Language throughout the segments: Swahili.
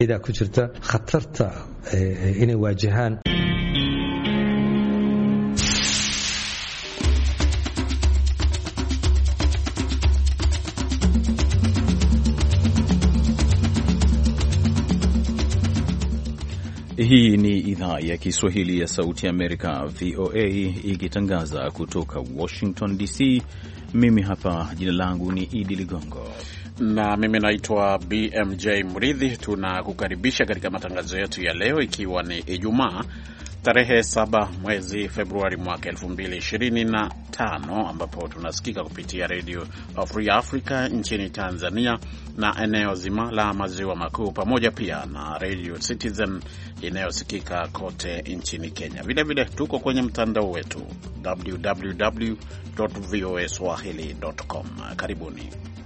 ida ku jirta khatarta inay waajahaan. Hii ni idhaa ya Kiswahili ya Sauti ya Amerika, VOA, ikitangaza kutoka Washington DC. Mimi hapa jina langu ni Idi Ligongo na mimi naitwa BMJ Mridhi. Tunakukaribisha katika matangazo yetu ya leo, ikiwa ni Ijumaa tarehe 7 mwezi Februari mwaka 2025, ambapo tunasikika kupitia Radio Free Africa nchini Tanzania na eneo zima la maziwa makuu, pamoja pia na Radio Citizen inayosikika kote nchini Kenya. Vile vile tuko kwenye mtandao wetu www.voaswahili.com. Karibuni.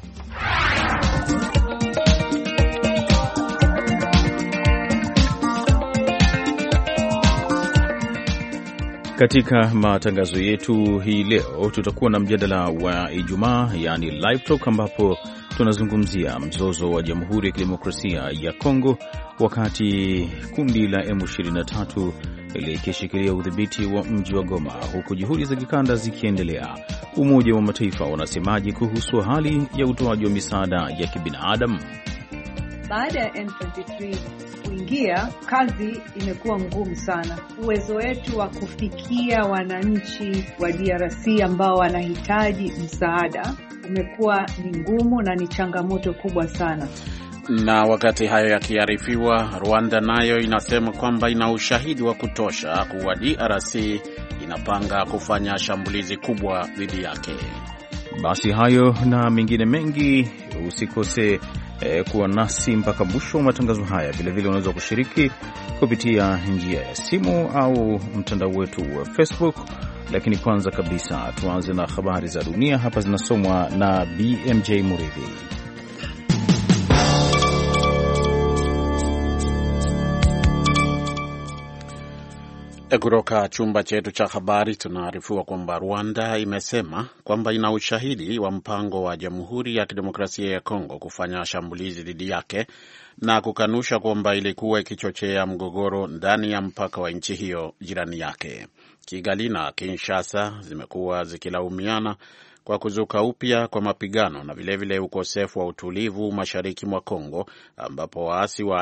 Katika matangazo yetu hii leo tutakuwa na mjadala wa Ijumaa, yani live talk, ambapo tunazungumzia mzozo wa Jamhuri ya Kidemokrasia ya Kongo wakati kundi la M23 likishikilia udhibiti wa mji wa Goma, huku juhudi za kikanda zikiendelea. Umoja wa Mataifa unasemaje kuhusu hali ya utoaji wa misaada ya kibinadamu? Baada ya M23 kuingia, kazi imekuwa ngumu sana. Uwezo wetu wa kufikia wananchi wa DRC ambao wanahitaji msaada umekuwa ni ngumu na ni changamoto kubwa sana. Na wakati hayo yakiarifiwa, Rwanda nayo inasema kwamba ina ushahidi wa kutosha kuwa DRC inapanga kufanya shambulizi kubwa dhidi yake. Basi hayo na mengine mengi, usikose kuwa nasi mpaka mwisho wa matangazo haya. Vilevile unaweza kushiriki kupitia njia ya simu au mtandao wetu wa Facebook. Lakini kwanza kabisa tuanze na habari za dunia. Hapa zinasomwa na BMJ Muridhi. Kutoka chumba chetu cha habari tunaarifiwa kwamba Rwanda imesema kwamba ina ushahidi wa mpango wa Jamhuri ya Kidemokrasia ya Kongo kufanya shambulizi dhidi yake na kukanusha kwamba ilikuwa ikichochea mgogoro ndani ya mpaka wa nchi hiyo jirani yake. Kigali na Kinshasa zimekuwa zikilaumiana kwa kuzuka upya kwa mapigano na vilevile ukosefu wa utulivu mashariki mwa Kongo, ambapo waasi wa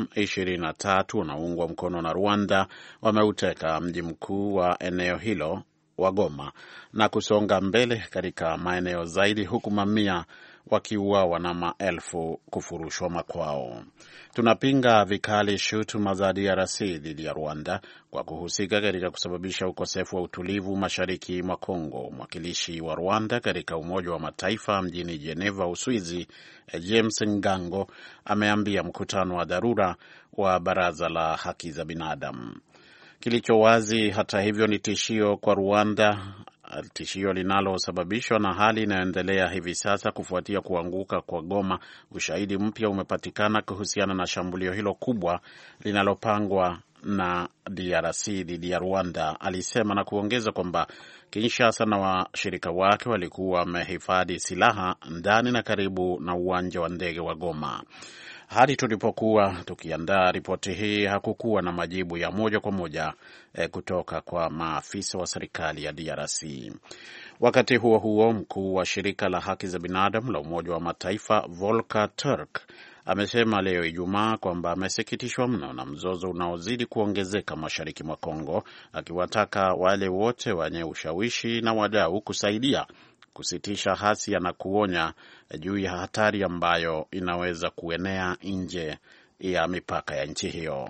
M23 wanaoungwa mkono na Rwanda wameuteka mji mkuu wa eneo hilo wa Goma na kusonga mbele katika maeneo zaidi, huku mamia wakiuawa na maelfu kufurushwa makwao. Tunapinga vikali shutuma za DRC dhidi ya Rwanda kwa kuhusika katika kusababisha ukosefu wa utulivu mashariki mwa Kongo. Mwakilishi wa Rwanda katika Umoja wa Mataifa mjini Geneva, Uswizi, James Ngango ameambia mkutano wa dharura wa Baraza la Haki za Binadamu. Kilicho wazi hata hivyo ni tishio kwa Rwanda, tishio linalosababishwa na hali inayoendelea hivi sasa kufuatia kuanguka kwa Goma. Ushahidi mpya umepatikana kuhusiana na shambulio hilo kubwa linalopangwa na DRC dhidi ya Rwanda, alisema, na kuongeza kwamba Kinshasa na washirika wake walikuwa wamehifadhi silaha ndani na karibu na uwanja wa ndege wa Goma. Hadi tulipokuwa tukiandaa ripoti hii hakukuwa na majibu ya moja kwa moja kutoka kwa maafisa wa serikali ya DRC. Wakati huo huo, mkuu wa shirika la haki za binadamu la Umoja wa Mataifa Volker Turk amesema leo Ijumaa kwamba amesikitishwa mno na mzozo unaozidi kuongezeka mashariki mwa Kongo, akiwataka wale wote wenye ushawishi na wadau kusaidia kusitisha hasia na kuonya juu ya hatari ambayo inaweza kuenea nje ya mipaka ya nchi hiyo.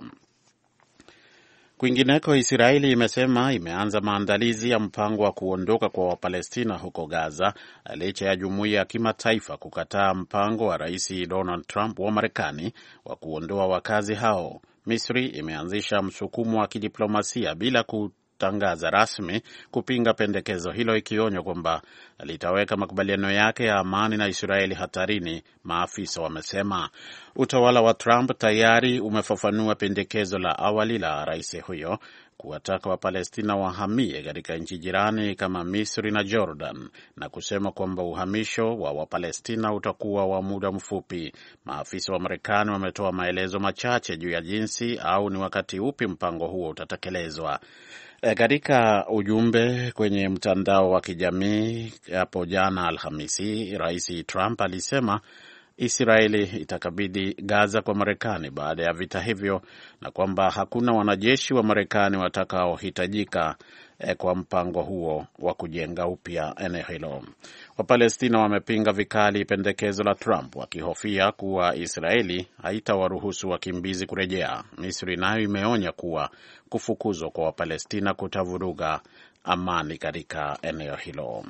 Kwingineko, Israeli imesema imeanza maandalizi ya mpango wa kuondoka kwa Wapalestina huko Gaza, licha ya jumuiya ya kimataifa kukataa mpango wa Rais Donald Trump wa Marekani wa kuondoa wakazi hao. Misri imeanzisha msukumo wa kidiplomasia bila kutangaza rasmi kupinga pendekezo hilo, ikionya kwamba litaweka makubaliano yake ya amani na Israeli hatarini, maafisa wamesema. Utawala wa Trump tayari umefafanua pendekezo la awali la rais huyo kuwataka Wapalestina wahamie katika nchi jirani kama Misri na Jordan na kusema kwamba uhamisho wa Wapalestina utakuwa wa muda mfupi. Maafisa wa Marekani wametoa maelezo machache juu ya jinsi au ni wakati upi mpango huo utatekelezwa. Katika ujumbe kwenye mtandao wa kijamii hapo jana Alhamisi, Rais Trump alisema Israeli itakabidhi Gaza kwa Marekani baada ya vita hivyo na kwamba hakuna wanajeshi wa Marekani watakaohitajika kwa mpango huo wa kujenga upya eneo hilo. Wapalestina wamepinga vikali pendekezo la Trump wakihofia kuwa Israeli haitawaruhusu wakimbizi kurejea. Misri nayo imeonya kuwa kufukuzwa kwa Wapalestina kutavuruga amani katika eneo hilo.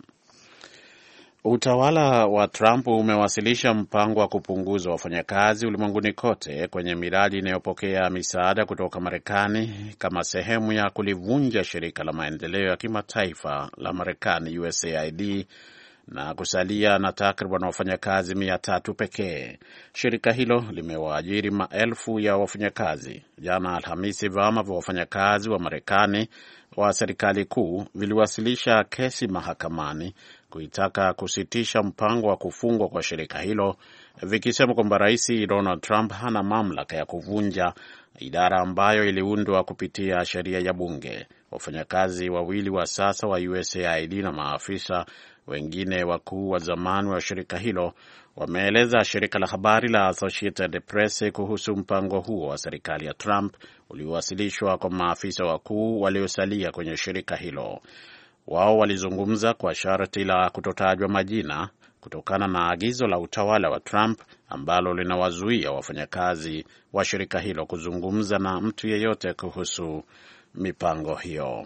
Utawala wa Trump umewasilisha mpango wa kupunguza wafanyakazi ulimwenguni kote kwenye miradi inayopokea misaada kutoka Marekani kama sehemu ya kulivunja shirika la maendeleo ya kimataifa la Marekani USAID na kusalia na takriban wafanyakazi 300 pekee. Shirika hilo limewaajiri maelfu ya wafanyakazi. Jana Alhamisi, vyama vya wafanyakazi wa Marekani wa serikali kuu viliwasilisha kesi mahakamani kuitaka kusitisha mpango wa kufungwa kwa shirika hilo, vikisema kwamba Rais Donald Trump hana mamlaka ya kuvunja idara ambayo iliundwa kupitia sheria ya bunge. Wafanyakazi wawili wa sasa wa USAID na maafisa wengine wakuu wa zamani wa shirika hilo wameeleza shirika la habari la Associated Press kuhusu mpango huo wa serikali ya Trump uliowasilishwa kwa maafisa wakuu waliosalia kwenye shirika hilo. Wao walizungumza kwa sharti la kutotajwa majina kutokana na agizo la utawala wa Trump ambalo linawazuia wafanyakazi wa shirika hilo kuzungumza na mtu yeyote kuhusu mipango hiyo.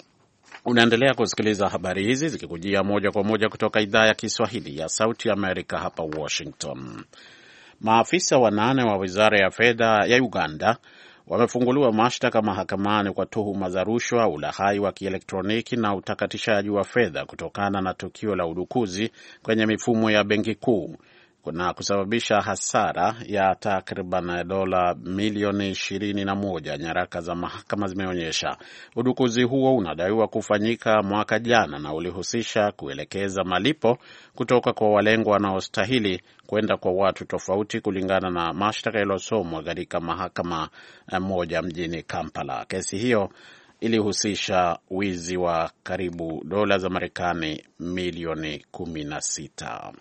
Unaendelea kusikiliza habari hizi zikikujia moja kwa moja kutoka idhaa ya Kiswahili ya Sauti Amerika hapa Washington. Maafisa 8 wa Wizara ya Fedha ya Uganda wamefunguliwa mashtaka mahakamani kwa tuhuma za rushwa, ulaghai wa kielektroniki na utakatishaji wa fedha kutokana na tukio la udukuzi kwenye mifumo ya benki kuu na kusababisha hasara ya takriban dola milioni 21, nyaraka za mahakama zimeonyesha. Udukuzi huo unadaiwa kufanyika mwaka jana na ulihusisha kuelekeza malipo kutoka kwa walengwa wanaostahili kwenda kwa watu tofauti, kulingana na mashtaka yaliyosomwa katika mahakama moja mjini Kampala. Kesi hiyo ilihusisha wizi wa karibu dola za Marekani milioni 16.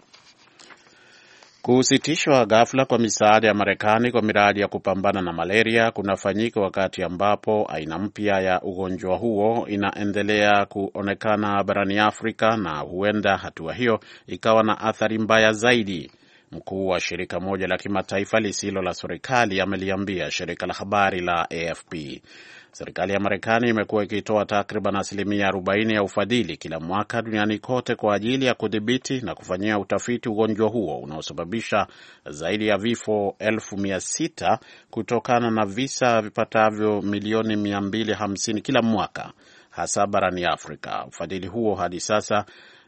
Kusitishwa ghafla kwa misaada ya Marekani kwa miradi ya kupambana na malaria kunafanyika wakati ambapo aina mpya ya ugonjwa huo inaendelea kuonekana barani Afrika, na huenda hatua hiyo ikawa na athari mbaya zaidi. Mkuu wa shirika moja la kimataifa lisilo la serikali ameliambia shirika la habari la AFP. Serikali ya Marekani imekuwa ikitoa takriban 40% ya ufadhili kila mwaka duniani kote kwa ajili ya kudhibiti na kufanyia utafiti ugonjwa huo unaosababisha zaidi ya vifo 600,000 kutokana na visa vipatavyo milioni 250 kila mwaka, hasa barani Afrika. Ufadhili huo hadi sasa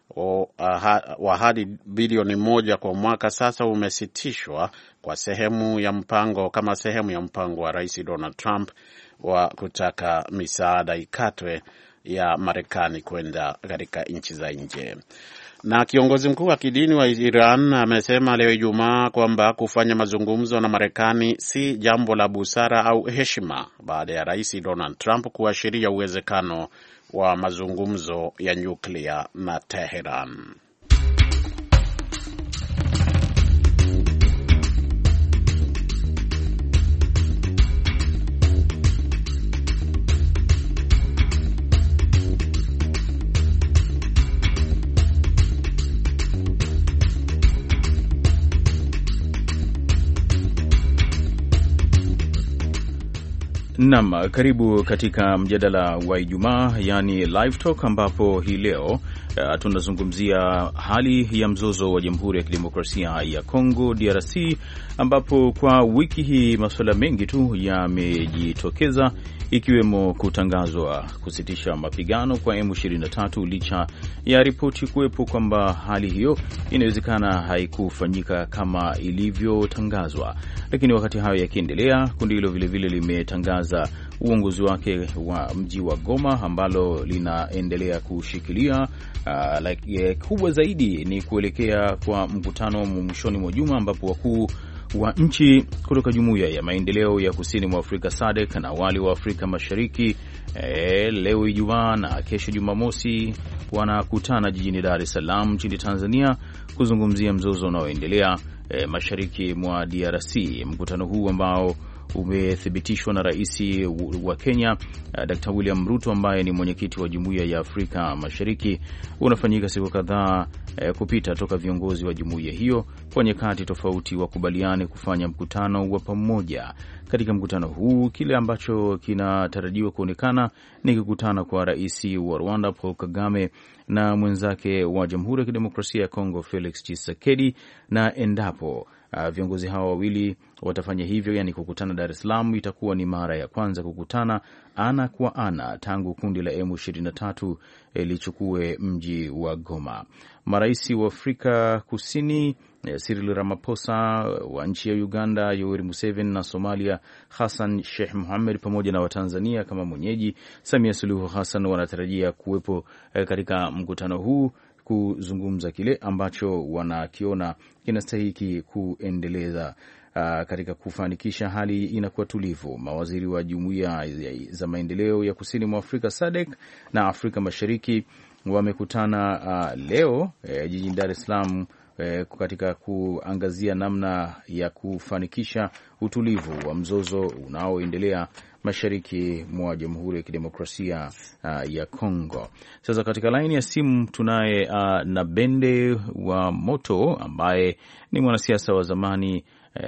wa hadi bilioni 1 kwa mwaka sasa umesitishwa kwa sehemu ya mpango wa Rais Donald Trump wa kutaka misaada ikatwe ya Marekani kwenda katika nchi za nje. Na kiongozi mkuu wa kidini wa Iran amesema leo Ijumaa kwamba kufanya mazungumzo na Marekani si jambo la busara au heshima baada ya Rais Donald Trump kuashiria uwezekano wa mazungumzo ya nyuklia na Teheran. Naam, karibu katika mjadala wa Ijumaa, yani Live Talk, ambapo hii leo tunazungumzia hali ya mzozo wa Jamhuri ya Kidemokrasia ya Kongo DRC, ambapo kwa wiki hii masuala mengi tu yamejitokeza, ikiwemo kutangazwa kusitisha mapigano kwa M23 licha ya ripoti kuwepo kwamba hali hiyo inawezekana haikufanyika kama ilivyotangazwa. Lakini wakati hayo yakiendelea, kundi hilo vilevile limetangaza uongozi wake wa mji wa Goma ambalo linaendelea kushikilia. Kubwa zaidi ni kuelekea kwa mkutano mwishoni mwa juma ambapo wakuu wa nchi kutoka Jumuiya ya Maendeleo ya Kusini mwa Afrika SADC na wale wa Afrika Mashariki leo Ijumaa na kesho Jumamosi wanakutana jijini Dar es Salaam nchini Tanzania kuzungumzia mzozo unaoendelea mashariki mwa DRC. Mkutano huu ambao umethibitishwa na Rais wa Kenya Dr. William Ruto ambaye ni mwenyekiti wa Jumuiya ya Afrika Mashariki unafanyika siku kadhaa kupita toka viongozi wa jumuiya hiyo kwa nyakati tofauti wakubaliane kufanya mkutano wa pamoja. Katika mkutano huu kile ambacho kinatarajiwa kuonekana ni kukutana kwa Rais wa Rwanda Paul Kagame na mwenzake wa Jamhuri ya Kidemokrasia ya Kongo Felix Tshisekedi, na endapo viongozi hawa wawili watafanya hivyo, yani kukutana Dar es Salaam, itakuwa ni mara ya kwanza kukutana ana kwa ana tangu kundi la M23 lichukue mji wa Goma. Marais wa Afrika Kusini Cyril Ramaphosa, wa nchi ya Uganda Yoweri Museveni, na Somalia Hassan Sheikh Mohamed, pamoja na Watanzania kama mwenyeji Samia Suluhu Hassan wanatarajia kuwepo katika mkutano huu kuzungumza kile ambacho wanakiona kinastahili kuendeleza katika kufanikisha hali inakuwa tulivu. Mawaziri wa Jumuiya za Maendeleo ya Kusini mwa Afrika SADC na Afrika Mashariki wamekutana leo jijini Dar es Salaam katika kuangazia namna ya kufanikisha utulivu wa mzozo unaoendelea mashariki mwa Jamhuri ya Kidemokrasia ya Kongo. Sasa katika laini ya simu tunaye Nabende wa Moto ambaye ni mwanasiasa wa zamani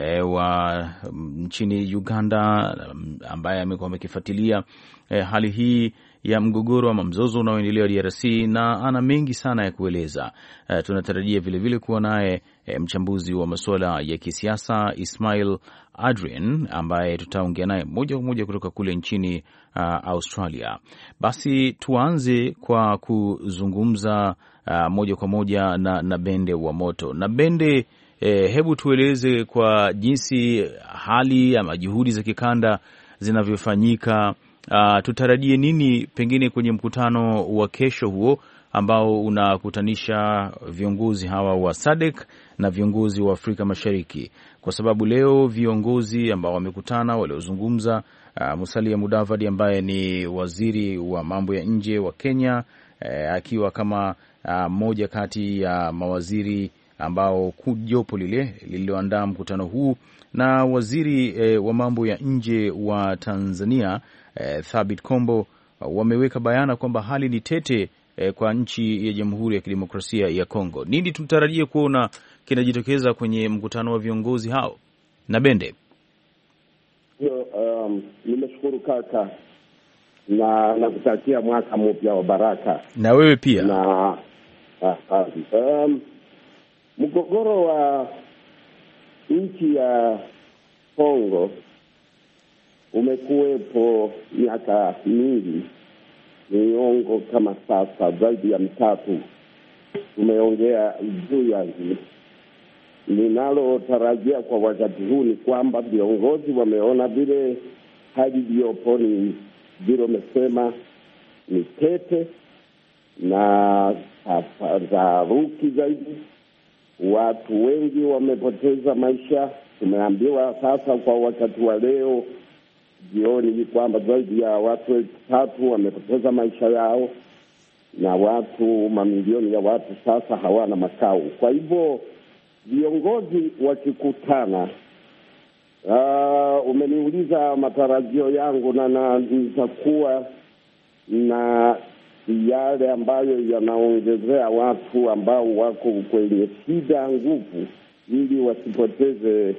wa nchini Uganda ambaye amekuwa amekifuatilia hali hii ya mgogoro ama mzozo unaoendelea DRC na ana mengi sana ya kueleza. Tunatarajia vile kuwa naye mchambuzi wa masuala ya kisiasa Ismail Adrian ambaye tutaongea naye moja kwa moja kutoka kule nchini Australia. Basi tuanze kwa kuzungumza moja kwa moja na Bende wa Moto. Na Bende, hebu tueleze kwa jinsi hali ama juhudi za kikanda zinavyofanyika. Tutarajie nini pengine kwenye mkutano wa kesho huo ambao unakutanisha viongozi hawa wa SADC na viongozi wa Afrika Mashariki? Kwa sababu leo viongozi ambao wamekutana waliozungumza, Musalia Mudavadi ambaye ni waziri wa mambo ya nje wa Kenya, akiwa kama mmoja kati ya mawaziri ambao jopo lile lililoandaa mkutano huu, na waziri wa mambo ya nje wa Tanzania Thabit Kombo wameweka bayana kwamba hali ni tete kwa nchi ya Jamhuri ya Kidemokrasia ya Kongo. Nini tutarajie kuona kinajitokeza kwenye mkutano wa viongozi hao? Na Bende. Nimeshukuru kaka na nakutakia mwaka mpya wa baraka. Na wewe pia. Na mgogoro wa nchi ya Kongo umekuwepo miaka mingi, miongo kama sasa zaidi ya mitatu. Tumeongea juu ya hili. Ninalotarajia kwa wakati huu ni kwamba viongozi wameona vile hali iliyopo ni vile umesema ni tete na taharuki zaidi. Watu wengi wamepoteza maisha. Tumeambiwa sasa kwa wakati wa leo jioni kwamba zaidi ya watu 3,000 wamepoteza maisha yao, na watu mamilioni ya watu sasa hawana makao. Kwa hivyo viongozi wakikutana, umeniuliza matarajio yangu, na nitakuwa na yale ambayo yanaongezea watu ambao wako kwenye shida nguvu ili wasipoteze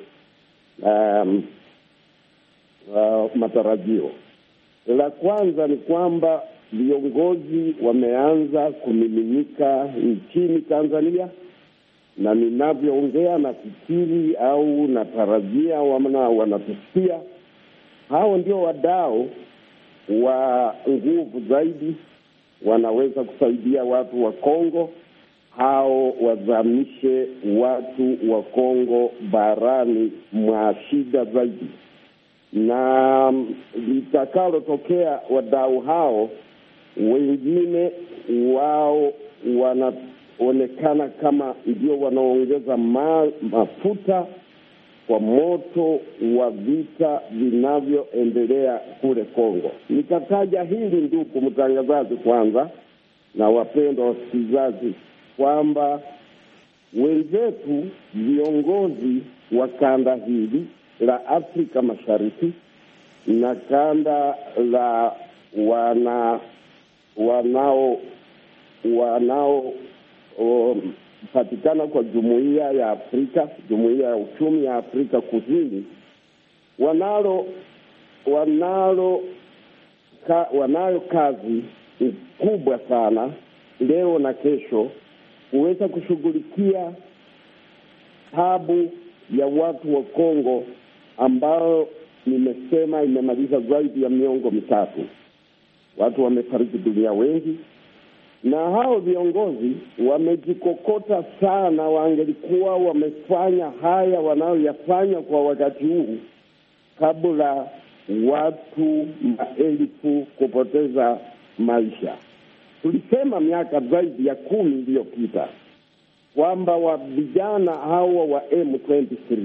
matarajio. La kwanza ni kwamba viongozi wameanza kumiminika nchini Tanzania, na ninavyoongea nafikiri au natarajia wanatusikia. Hao ndio wadau wa nguvu zaidi, wanaweza kusaidia watu wa Kongo, hao wazamishe watu wa Kongo barani mwa shida zaidi. Na na litakalotokea, wadau hao wengine wao wanaonekana kama ndio wanaongeza mafuta kwa moto wa vita vinavyoendelea kule Kongo. Nikataja hili, ndugu mtangazaji, kwanza na wapendwa wasikilizaji, kwamba wenzetu viongozi wa kanda hili la Afrika Mashariki na kanda la patikana kwa jumuiya ya Afrika, jumuiya ya uchumi ya Afrika Kusini, wanayo kazi kubwa sana leo na kesho kuweza kushughulikia tabu ya watu wa Kongo ambao nimesema imemaliza zaidi ya miongo mitatu. Watu wamefariki dunia wengi, na hao viongozi wamejikokota sana. Wangelikuwa wamefanya haya wanayoyafanya kwa wakati huu kabla watu maelfu kupoteza maisha. Tulisema miaka zaidi ya 10 iliyopita kwamba vijana hawa wa M23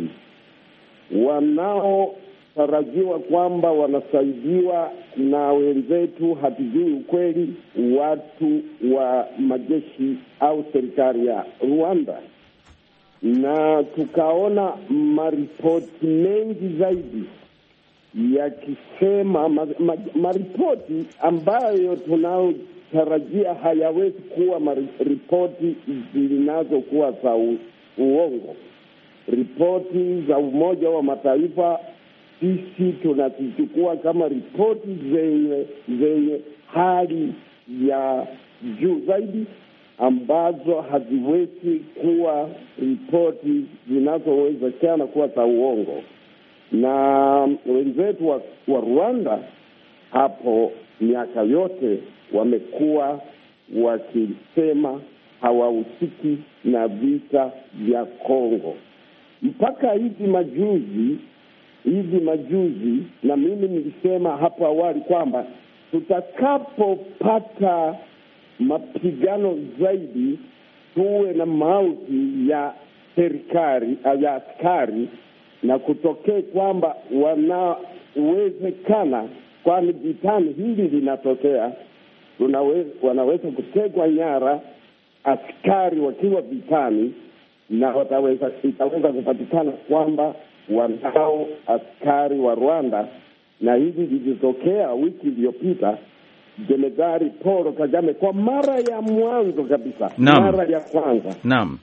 wanaotarajiwa kwamba wanasaidiwa na wenzetu, hatujui ukweli, watu wa majeshi au serikali ya Rwanda, na tukaona maripoti mengi zaidi yakisema maripoti ambayo tunaotarajia hayawezi kuwa maripoti zinazokuwa za uongo. Ripoti za Umoja wa Mataifa sisi tunazichukua kama ripoti zenye hali ya juu zaidi, ambazo haziwezi kuwa ripoti zinazowezekana kuwa za uongo. Na wenzetu wa Rwanda hapo miaka yote wamekuwa wakisema hawahusiki na vita vya Kongo mpaka hivi majuzi, na mimi nilisema hapo awali kwamba tutakapopata mapigano zaidi, tuwe na mauti ya serikali ya askari, na kutokea kwamba wanawezekana, kwani vitani hili linatokea, wanaweza kutegwa nyara askari wakiwa vitani, na itaweza kupatikana kwamba wanao askari wa Rwanda. Na hivi lilitokea wiki iliyopita, Jenerali Paul Kagame kwa mara ya mwanzo kabisa, mara ya kwanza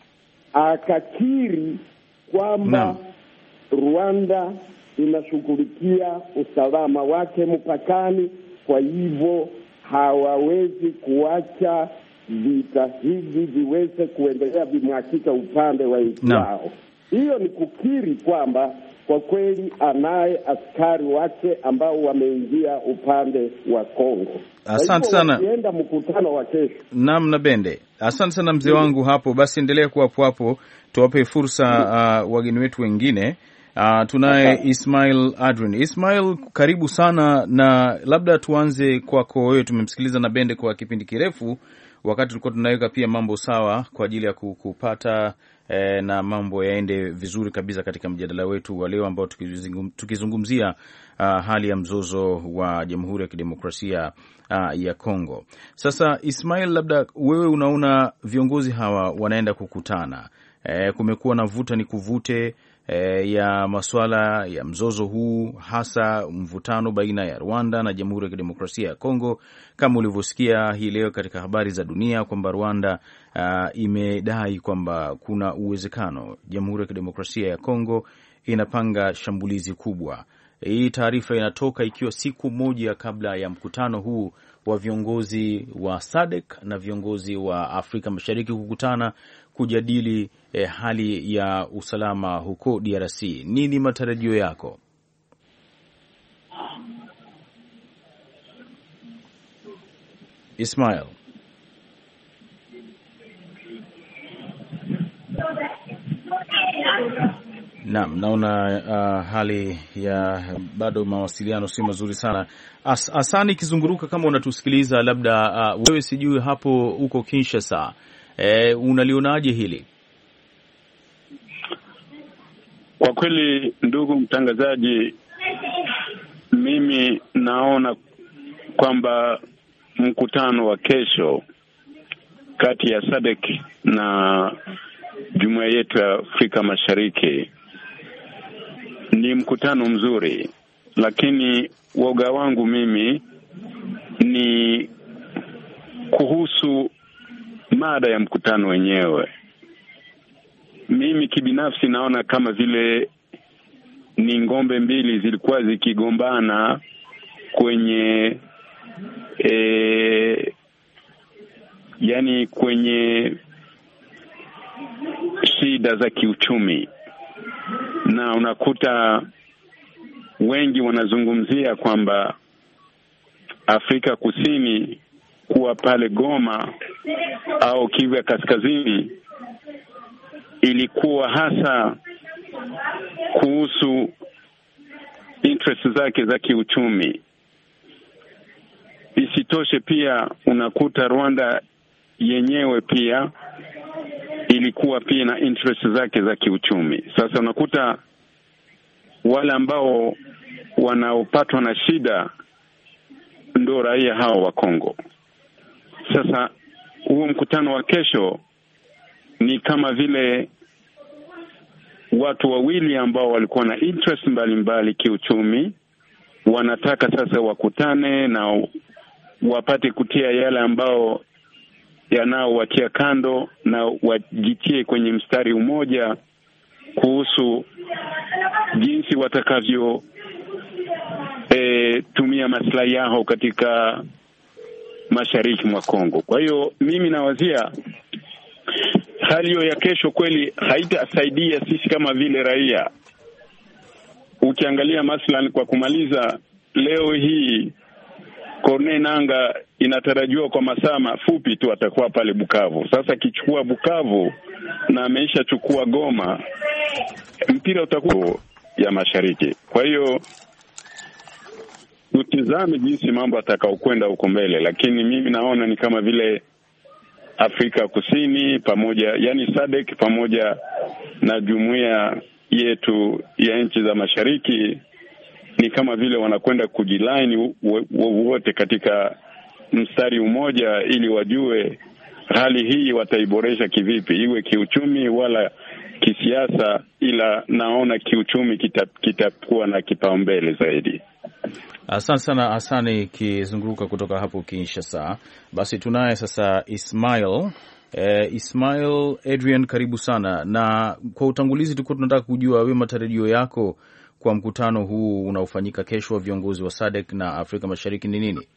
akakiri kwamba Rwanda inashughulikia usalama wake mpakani, kwa hivyo hawawezi kuacha vita hivi viweze kuendelea vimwakika upande wa nchi yao. Hiyo ni kukiri kwamba kwa kweli anaye askari wake ambao wameingia upande wa Kongo. Asante sana. Wakienda mkutano wa kesho. Naam, na Bende. Asante sana mzee wangu hapo. Basi endelea kuwa hapo, tuwape fursa wageni wetu wengine. Tunaye Ismail Adrin. Ismail, karibu sana, na labda tuanze kwako wewe. Tumemsikiliza na Bende kwa kipindi kirefu, wakati tulikuwa tunaweka pia mambo sawa kwa ajili ya kupata na mambo yaende vizuri kabisa katika mjadala wetu wa leo ambao tukizungumzia hali ya mzozo wa Jamhuri ya Kidemokrasia ya Kongo. Sasa Ismail, labda wewe unaona viongozi hawa wanaenda kukutana, kumekuwa na vuta ni kuvute ya masuala ya mzozo huu, hasa mvutano baina ya Rwanda na Jamhuri ya Kidemokrasia ya Kongo, kama ulivyosikia hii leo katika habari za dunia kwamba Rwanda imedai kwamba kuna uwezekano Jamhuri ya Kidemokrasia ya Kongo inapanga shambulizi kubwa. Hii taarifa inatoka ikiwa siku moja kabla ya mkutano huu wa viongozi wa SADC na viongozi wa Afrika Mashariki kukutana kujadili hali ya usalama huko DRC. Nini matarajio yako? Ismail. Naam, naona hali ya bado mawasiliano si mazuri sana. Asani Kizunguruka, kama unatusikiliza, labda wewe sijui hapo uko Kinshasa, unalionaje hili? Kwa kweli, ndugu mtangazaji, mimi naona kwamba mkutano wa kesho kati ya SADC na jumuiya yetu ya Afrika Mashariki ni mkutano mzuri, lakini woga wangu mimi ni kuhusu mada ya mkutano wenyewe. Mimi kibinafsi naona kama vile ni ngombe mbili zilikuwa zikigombana kwenye yani kwenye shida za kiuchumi, na unakuta wengi wanazungumzia kwamba Afrika Kusini kuwa pale Goma au Kivu ya Kaskazini ilikuwa hasa kuhusu interest zake za kiuchumi. Isitoshe pia unakuta Rwanda yenyewe pia ilikuwa pia na interest zake za kiuchumi. Sasa unakuta wale ambao wanaopatwa na shida ndo raia hao wa Kongo. Sasa huo mkutano wa kesho ni kama vile watu wawili ambao walikuwa na interest mbalimbali kiuchumi wanataka sasa wakutane na wapate kutia yale ambao yanaowatia kando na wajitie kwenye mstari umoja kuhusu jinsi watakavyo tumia maslahi yao katika mashariki mwa Kongo. Kwa hiyo mimi nawazia hali hiyo ya kesho kweli haitasaidia sisi kama vile raia. Ukiangalia maslahi, kwa kumaliza, leo hii Corneille Nangaa inatarajiwa kwa masaa mafupi tu atakuwa pale Bukavu. Sasa akichukua Bukavu na ameisha chukua Goma, mpira utakuwa ya mashariki. Kwa hiyo tutizame jinsi mambo atakaokwenda huko mbele, lakini mimi naona ni kama vile Afrika Kusini pamoja, yani SADC pamoja na jumuiya yetu ya nchi za mashariki ni kama vile wanakwenda kujilaini wote katika mstari umoja ili wajue hali hii wataiboresha kivipi, iwe kiuchumi wala kisiasa, ila naona kiuchumi kitakuwa na kipaumbele zaidi. Asante sana Asani Kizunguruka kutoka hapo Kinshasa. Basi tunaye sasa Ismail. Ismail Adrian, karibu sana. Na kwa utangulizi tulikuwa tunataka kujua wewe matarajio yako kwa mkutano huu unaofanyika kesho wa viongozi wa SADC na Afrika Mashariki ni nini?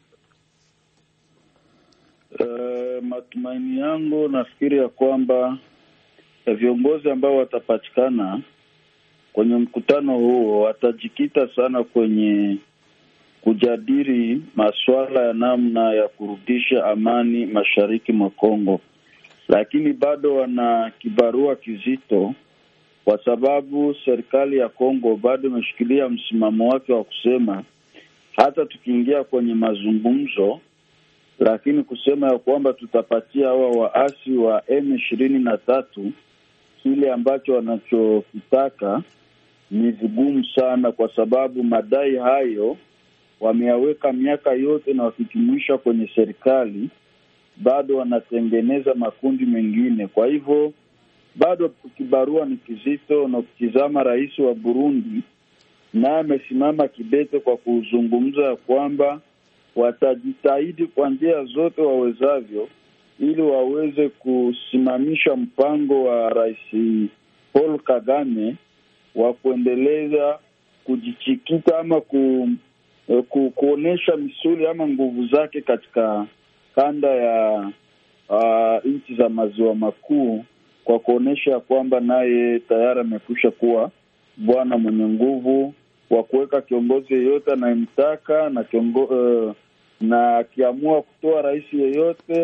Matumaini yangu nafikiri ya kwamba viongozi ambao watapatikana kwenye mkutano huo watajikita sana kwenye kujadili masuala ya namna ya kurudisha amani mashariki mwa Kongo, lakini bado wana kibarua kizito, kwa sababu serikali ya Kongo bado imeshikilia msimamo wake wa kusema hata tukiingia kwenye mazungumzo, lakini kusema ya kwamba tutapatia hawa waasi wa M23 kile ambacho wanachokitaka ni vigumu sana, kwa sababu madai hayo wameyaweka miaka yote, na wakijumuisha kwenye serikali bado wanatengeneza makundi mengine. Kwa hivyo bado kibarua ni kizito, na ukitizama rais wa Burundi na amesimama kidete kwa kuzungumza ya kwamba watajitahidi kwa njia zote wawezavyo ili waweze kusimamisha mpango wa Rais Paul Kagame wa kuendeleza kujichikita ama kuonesha misuli ama nguvu zake katika kanda ya nchi za maziwa makuu, kwa kuonesha kwamba naye tayari amekwisha kuwa bwana mwenye nguvu wa kuweka kiongozi yeyote anayemtaka na akiamua kutoa rais yeyote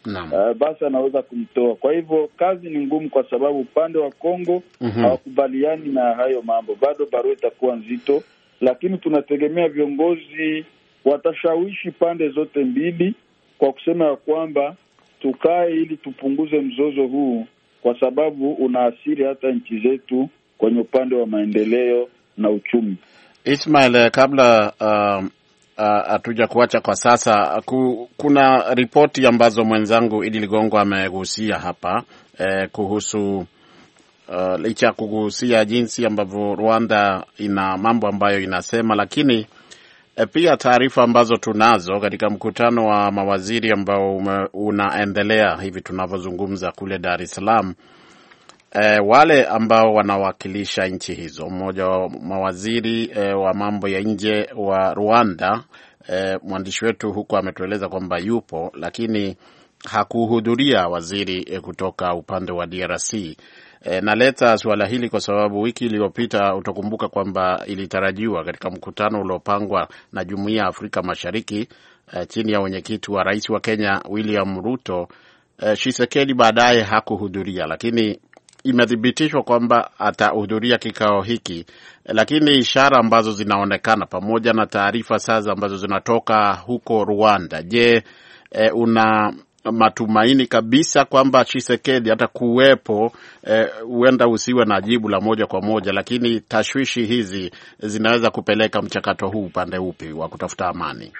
basi anaweza kumtoa. Kwa hivyo kazi ni ngumu, kwa sababu upande wa Kongo hawakubaliani na hayo mambo. Bado barua itakuwa nzito, lakini tunategemea viongozi watashawishi pande zote mbili kwa kusema ya kwamba tukae ili tupunguze mzozo huu, kwa sababu unaathiri hata nchi zetu kwenye upande wa maendeleo na uchumi. Ismail, kabla hatuja kuacha kwa sasa, kuna ripoti ambazo mwenzangu Idi Ligongo amegusia hapa kuhusu licha ya kugusia jinsi ambavyo Rwanda ina mambo ambayo inasema, lakini pia taarifa ambazo tunazo katika mkutano wa mawaziri ambao unaendelea hivi tunavyozungumza kule Dar es Salaam. Wale ambao wanawakilisha nchi hizo, mmoja wa mawaziri wa mambo ya nje wa Rwanda, mwandishi wetu huko ametueleza kwamba yupo, lakini hakuhudhuria waziri kutoka upande wa DRC. Naleta suala hili kwa sababu wiki iliyopita utakumbuka kwamba ilitarajiwa katika mkutano uliopangwa na Jumuiya ya Afrika Mashariki chini ya mwenyekiti wa rais wa Kenya William Ruto, Tshisekedi baadaye hakuhudhuria, lakini imethibitishwa kwamba atahudhuria kikao hiki. Lakini ishara ambazo zinaonekana pamoja na taarifa sasa ambazo zinatoka huko Rwanda, je, una matumaini kabisa kwamba Tshisekedi atakuwepo? Huenda usiwe na jibu la moja kwa moja, lakini tashwishi hizi zinaweza kupeleka mchakato huu upande upi wa kutafuta amani?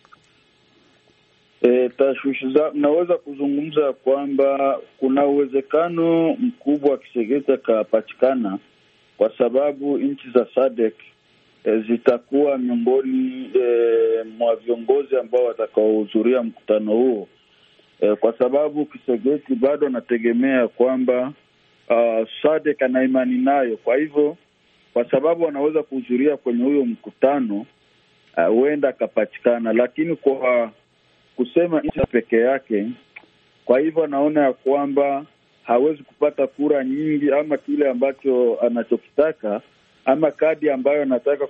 Tashwishi naweza kuzungumza kwamba kuna uwezekano mkubwa wa Tshisekedi akapatikana, kwa sababu nchi za SADC zitakuwa miongoni mwa viongozi ambao watakaohudhuria mkutano huo, kwa sababu Tshisekedi bado anategemea kwamba SADC ana imani nayo. Kwa hivyo, kwa sababu anaweza kuhudhuria kwenye huyo mkutano, huenda akapatikana, lakini kwa kusema nchi peke yake, kwa hivyo anaona ya kwamba hawezi kupata kura nyingi ama kile ambacho anachokitaka ama kadi ambayo anataka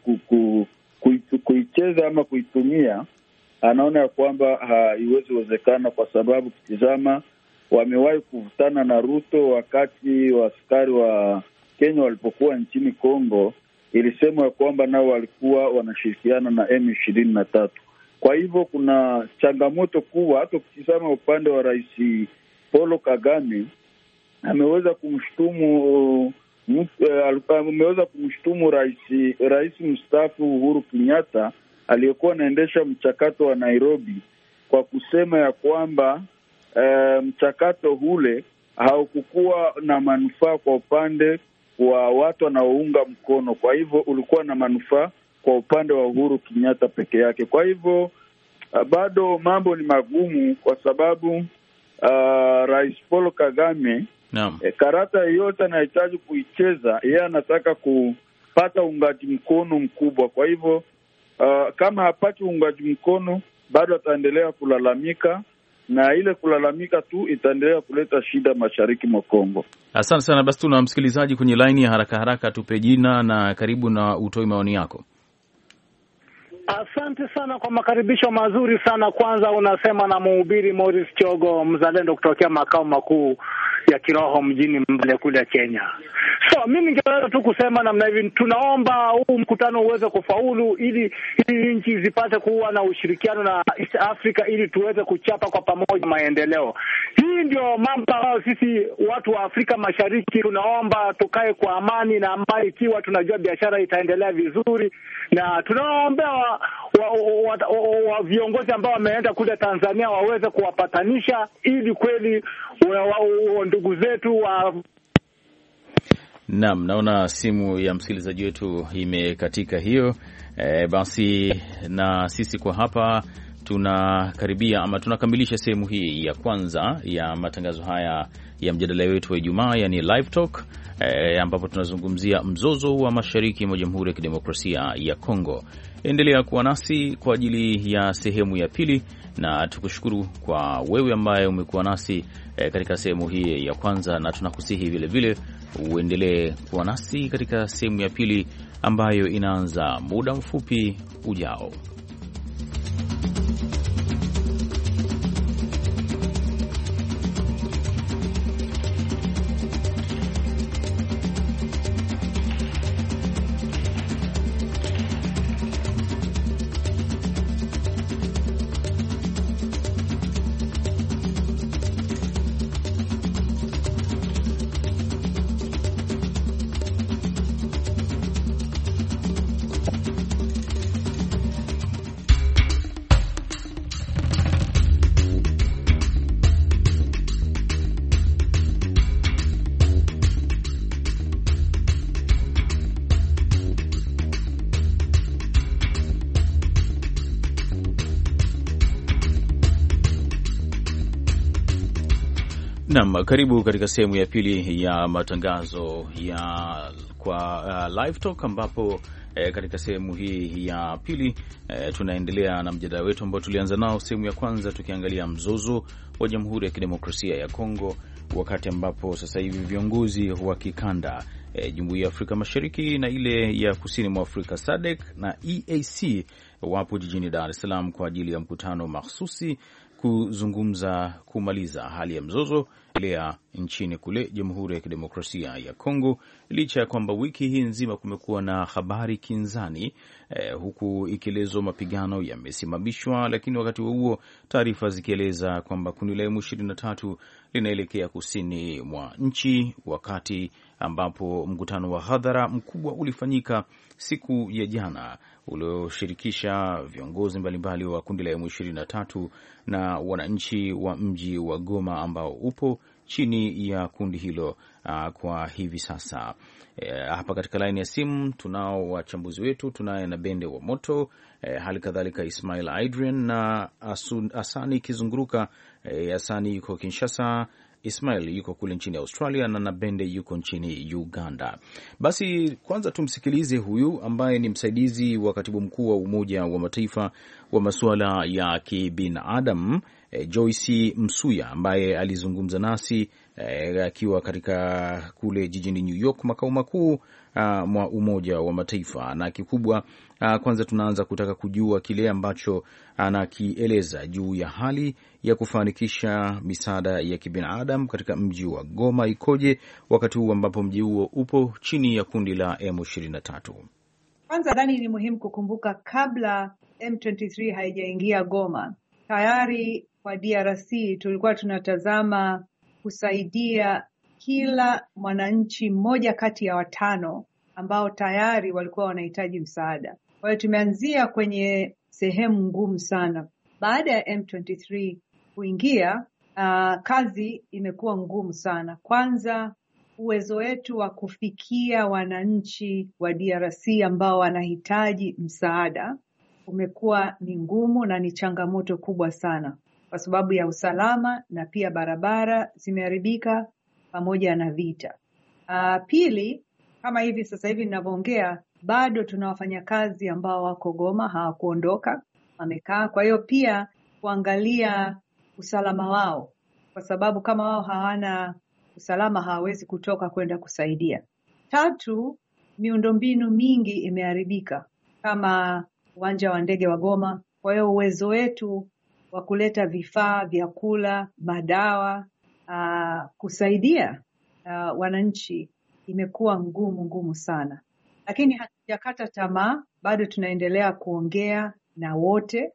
kuicheza ama kuitumia, anaona ya kwamba haiwezi wezekana, kwa sababu kitizama wamewahi kuvutana na Ruto wakati wa askari wa Kenya walipokuwa nchini Kongo. Ilisemwa ya kwamba nao walikuwa wanashirikiana na M23. Kwa hivyo kuna changamoto kubwa. Hata ukitizama upande wa Rais Paul Kagame, ameweza kumshtumu rais mstaafu Uhuru Kenyatta aliyekuwa anaendesha mchakato wa Nairobi kwa kusema ya kwamba mchakato ule haukukuwa na manufaa kwa upande wa watu wanaounga mkono. Kwa hivyo ulikuwa na manufaa kwa upande wa Uhuru Kenyatta peke yake. Kwa hivyo bado mambo ni magumu, kwa sababu Rais Paul Kagame karata yote anahitaji kuicheza, yeye anataka kupata uungaji mkono mkubwa. Kwa hivyo kama hapati uungaji mkono, bado ataendelea kulalamika, na ile kulalamika tu itaendelea kuleta shida mashariki mwa Kongo. Asante sana. Basi tuna msikilizaji kwenye line ya haraka, tupe jina na karibu na utoe maoni yako. Asante sana kwa makaribisho mazuri sana. Kwanza unasema na mhubiri Morris Chogo, mzalendo kutokea makao makuu ya kiroho mjini Mbale kule Kenya. So mimi ningeweza tu kusema namna hivi, tunaomba huu mkutano uweze kufaulu ili nchi zipate kuwa na ushirikiano na East Africa ili tuweze kuchapa kwa pamoja maendeleo. Hii ndio mambo ambayo sisi watu wa Afrika Mashariki tunaomba tukae kwa amani, na ambayo ikiwa tunajua biashara itaendelea vizuri, na tunaombea wa viongozi ambao wameenda kule Tanzania waweze kuwapatanisha ili kweli ndugu zetu wa... Naam, naona simu ya msikilizaji wetu imekatika hiyo. Basi na sisi kwa hapa tunakaribia ama tunakamilisha sehemu hii ya kwanza ya matangazo haya ya mjadala wetu wa Ijumaa, yani Live Talk, ambapo tunazungumzia mzozo wa mashariki mwa Jamhuri ya Kidemokrasia ya Kongo. Endelea kuwa nasi kwa ajili ya sehemu ya pili, na tukushukuru kwa wewe ambaye umekuwa nasi katika sehemu hii ya kwanza, na tunakusihi vile vile uendelee kuwa nasi katika sehemu ya pili ambayo inaanza muda mfupi ujao. Naam, karibu katika sehemu ya pili ya matangazo ya kwa Live Talk, ambapo katika sehemu hii ya pili tunaendelea na mjadala wetu ambao tulianza nao sehemu ya kwanza, tukiangalia mzozo wa Jamhuri ya Kidemokrasia ya Kongo, wakati ambapo sasa hivi viongozi wa kikanda Jumuiya ya Afrika Mashariki na ile ya Kusini mwa Afrika SADC na EAC wapo jijini Dar es Salaam kwa ajili ya mkutano mahsusi kuzungumza kumaliza hali ya mzozo ilea nchini kule Jamhuri ya Kidemokrasia ya Kongo, licha ya kwamba wiki hii nzima kumekuwa na habari kinzani huku ikielezwa mapigano yamesimamishwa, lakini wakati huo taarifa zikieleza kwamba kundi la M23 linaelekea kusini mwa nchi, wakati ambapo mkutano wa hadhara mkubwa ulifanyika siku ya jana ulioshirikisha viongozi mbalimbali wa kundi la M23 na wananchi wa mji wa Goma ambao upo chini ya kundi hilo kwa hivi sasa. Hapa katika laini ya simu tunao wachambuzi wetu, tunaye na Bende wa Moto, hali kadhalika Ismail Adrian na Asani Kizunguruka. Asani yuko Kinshasa, Ismail yuko kule nchini Australia na Nabende yuko nchini Uganda. Basi kwanza tumsikilize huyu ambaye ni msaidizi wa katibu mkuu wa Umoja wa Mataifa wa masuala ya kibinadamu, Joyce Msuya, ambaye alizungumza nasi akiwa katika kule jijini New York, makao makuu mwa Umoja wa Mataifa. Na kikubwa kwanza tunaanza kutaka kujua kile ambacho anakieleza juu ya hali ya kufanikisha misaada ya kibinadamu katika mji wa Goma ikoje wakati huu ambapo mji huo upo chini ya kundi la M23. Kwanza nadhani ni muhimu kukumbuka kabla M23 haijaingia Goma, tayari kwa DRC tulikuwa tunatazama kusaidia kila mwananchi mmoja kati ya 5 ambao tayari walikuwa wanahitaji msaada. Kwa hiyo tumeanzia kwenye sehemu ngumu sana. Baada ya M23 kuingia, kazi imekuwa ngumu sana. Kwanza, uwezo wetu wa kufikia wananchi wa DRC ambao wanahitaji msaada umekuwa ni ngumu na ni changamoto kubwa sana kwa sababu ya usalama na pia barabara zimeharibika pamoja na vita. Pili, kama hivi sasa hivi ninavyoongea, bado tuna wafanyakazi ambao wako Goma hawakuondoka, wamekaa. Kwa hiyo pia kuangalia usalama wao, kwa sababu kama wao hawana usalama hawawezi kutoka kwenda kusaidia. Tatu, miundombinu mingi imeharibika kama uwanja wa ndege wa Goma. Kwa hiyo uwezo wetu wa kuleta vifaa, vyakula, madawa, kusaidia wananchi imekuwa ngumu sana. Lakini hatujakata tamaa, bado tunaendelea kuongea na wote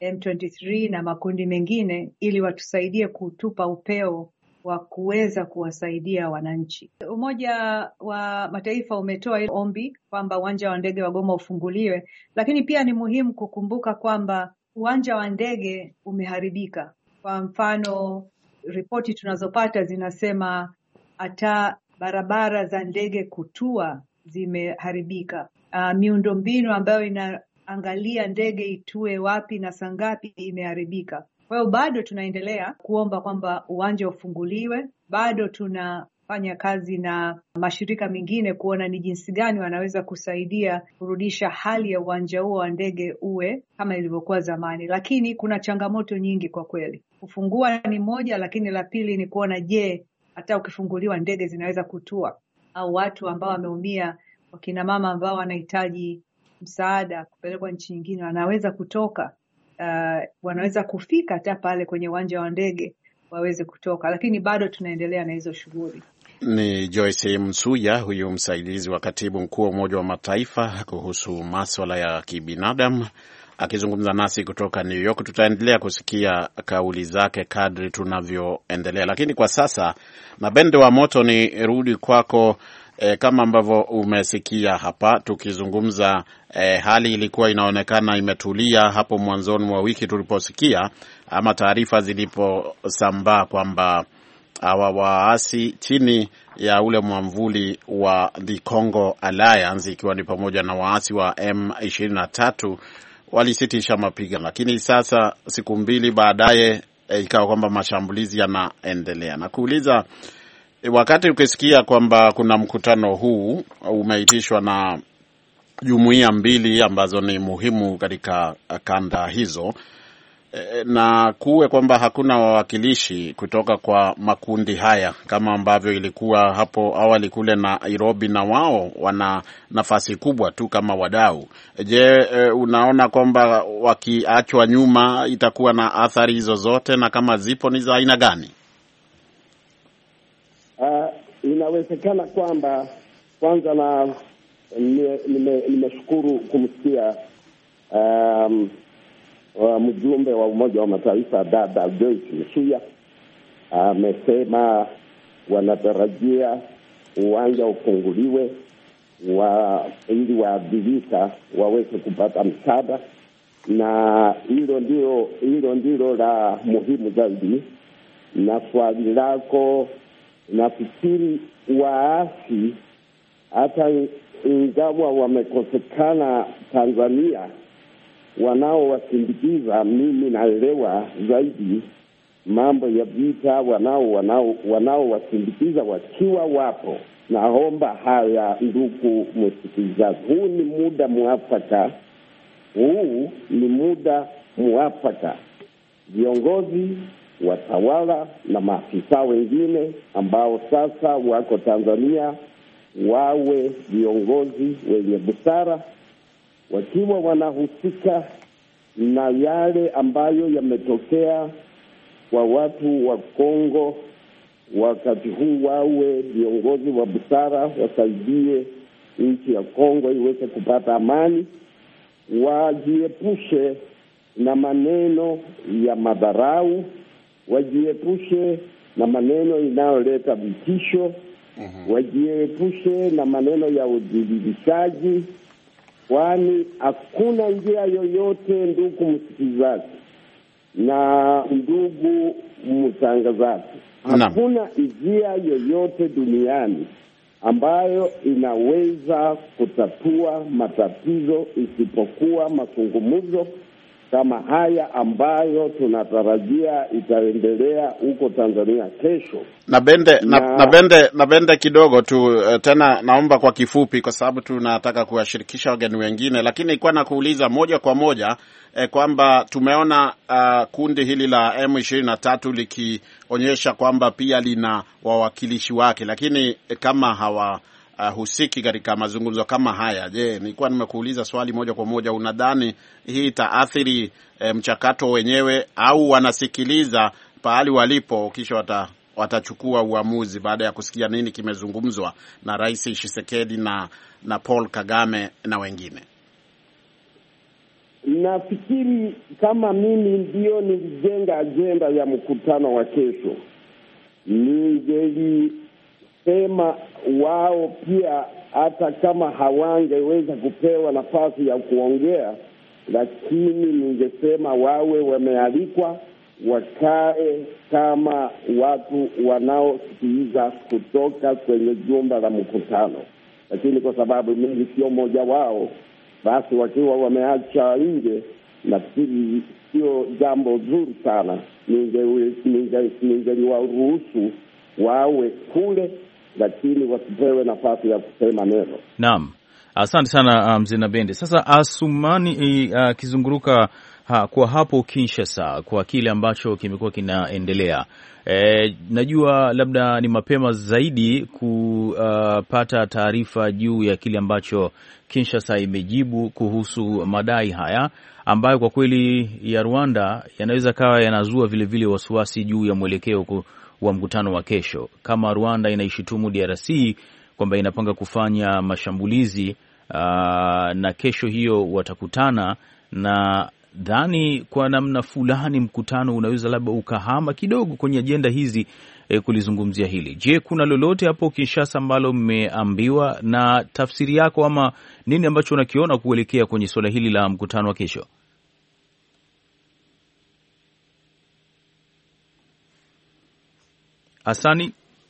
M23 na makundi mengine ili watusaidie kutupa upeo wa kuweza kuwasaidia wananchi. Umoja wa Mataifa umetoa ombi kwamba uwanja wa ndege wa Goma ufunguliwe, lakini pia ni muhimu kukumbuka kwamba uwanja wa ndege umeharibika. Kwa mfano, ripoti tunazopata zinasema hata barabara za ndege kutua zimeharibika. Miundombinu ambayo inaangalia ndege itue wapi na saa ngapi imeharibika. Kwa hiyo bado tunaendelea kuomba kwamba uwanja ufunguliwe. Bado tunafanya kazi na mashirika mengine kuona ni jinsi gani wanaweza kusaidia kurudisha hali ya uwanja huo wa ndege uwe kama ilivyokuwa zamani. Lakini kuna changamoto nyingi kwa kweli. Kufungua ni moja, lakini la pili ni kuona hata ukifunguliwa ndege zinaweza kutua, au watu ambao wameumia, wakina mama ambao wanahitaji msaada kupelekwa nchi nyingine wanaweza kutoka, wanaweza kufika hata pale kwenye uwanja wa ndege waweze kutoka, lakini bado tunaendelea na hizo shughuli. Ni Joyce Msuya, huyu msaidizi wa katibu mkuu wa Umoja wa Mataifa kuhusu masuala ya kibinadamu, akizungumza nasi kutoka New York. Tutaendelea kusikia kauli zake kadri tunavyoendelea, lakini kwa sasa na Bende wa Moto ni rudi kwako. Kama ambavyo umesikia hapa tukizungumza, hali ilikuwa inaonekana imetulia hapo mwanzoni mwa wiki tuliposikia ama taarifa ziliposambaa kwamba hawa waasi chini ya ule mwamvuli wa The Congo Alliance, ikiwa ni pamoja na waasi wa M23 walisitisha mapigano. Lakini sasa siku mbili baadaye ikawa kwamba mashambulizi yanaendelea. Na kuuliza, wakati ukisikia kwamba kuna mkutano huu umeitishwa na jumuiya mbili ambazo ni muhimu katika kanda hizo, na kuwe kwamba hakuna wawakilishi kutoka kwa makundi haya kama ambavyo ilikuwa hapo awali kule Nairobi, na wao wana nafasi kubwa tu kama wadau. Je, unaona kwamba wakiachwa nyuma itakuwa na athari zozote, na kama zipo ni za aina gani? Inawezekana kwamba kwanza, na nimeshukuru kumsikia mjumbe wa Umoja wa Mataifa dada Joyce Msuya amesema wanatarajia uwanja ufunguliwe ili waathirika waweze kupata msaada, na hilo ndilo la muhimu zaidi. Na swali lako, nafikiri waasi hata ingawa wamekosekana Tanzania, wanaowasindikiza, mimi naelewa zaidi mambo ya vita, wanaowasindikiza wakiwa wapo. Naomba haya, ndugu msikilizaji, huu ni muda mwafaka. Viongozi, watawala na maafisa wengine ambao sasa wako Tanzania wawe viongozi wenye busara, wakiwa wanahusika na yale ambayo yametokea kwa watu wa Kongo. Wakati huu wawe viongozi wa busara, wasaidie nchi ya Kongo iweze kupata amani, wajiepushe na maneno ya madharau, wajiepushe na maneno inayoleta vitisho, wajiepushe na maneno ya udhalilishaji, kwani hakuna njia yoyote, ndugu msikilizaji na ndugu mtangazaji, hakuna njia yoyote duniani ambayo inaweza kutatua matatizo isipokuwa mazungumzo kama haya ambayo tunatarajia itaendelea huko Tanzania kesho. Na Bende kidogo tu tena, naomba kwa kifupi, kwa sababu tunataka kuwashirikisha wageni wengine, lakini nilikuwa nakuuliza moja kwa moja kwamba tumeona kundi hili la M23 likionyesha kwamba pia lina wawakilishi wake, lakini kama husiki katika mazungumzo kama haya. Je, nilikuwa nimekuuliza swali moja kwa moja, unadhani hii itaathiri mchakato wenyewe, au wanasikiliza pahali walipo kisha watachukua uamuzi baada ya kusikia nini kimezungumzwa na Rais Tshisekedi na Paul Kagame na wengine? Nafikiri kama mimi ndio nilijenga ajenda ya mkutano wa kesho, ningelisema wao pia, hata kama hawangeweza kupewa nafasi ya kuongea, lakini ningesema wawe wamealikwa, wakae kama watu wanaosikiliza kutoka kwenye jumba la mkutano. Lakini kwa sababu mimi sio mmoja wao, basi wakiwa wameacha nje, nafikiri sio jambo zuri sana. Ningeliwaruhusu wawe kule, lakini wasipewe nafasi ya kusema neno. Naam, asante sana Mzee Nabende. Sasa Asumani akizunguruka kwa hapo Kinshasa, kwa kile ambacho kimekuwa kinaendelea, najua labda ni mapema zaidi kupata taarifa juu ya kile ambacho Kinshasa imejibu kuhusu madai haya ambayo kwa kweli ya Rwanda yanaweza kawa yanazua vile wasiwasi juu ya mwelekeo wa mkutano wa kesho. Kama Rwanda inaishutumu DRC kwamba inapanga kufanya mashambulizi na kesho hiyo watakutana, na dhani kwa namna fulani mkutano unaweza labda ukahama kidogo kwenye ajenda hizi kulizungumzia hili. Je, kuna lolote hapo Kinshasa ambalo mmeambiwa, na tafsiri yako ama nini ambacho unakiona kuelekea kwenye suala hili la mkutano wa kesho? Asani?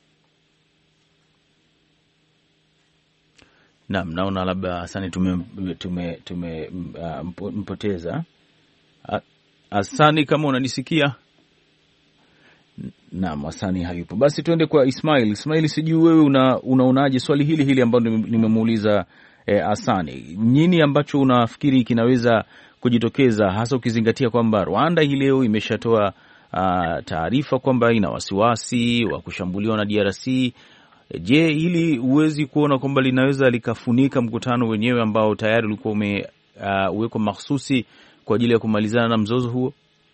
Naam, naona labda Asani mpoteza. Asani, kama unanisikia? Naam, Hasani hayupo. Basi tuende kwa Ismail. Ismail, sijui wewe unaonaje swali hili ambalo nimemuuliza Hasani. Nini ambacho unafikiri kinaweza kujitokeza, hasa ukizingatia kwamba Rwanda hii leo imeshatoa taarifa kwamba ina wasiwasi wa kushambuliwa na DRC. Je, hili huwezi kuona kwamba linaweza likafunika mkutano wenyewe ambao tayari ulikuwa umewekwa mahsusi kwa ajili ya kumalizana na mzozo huo?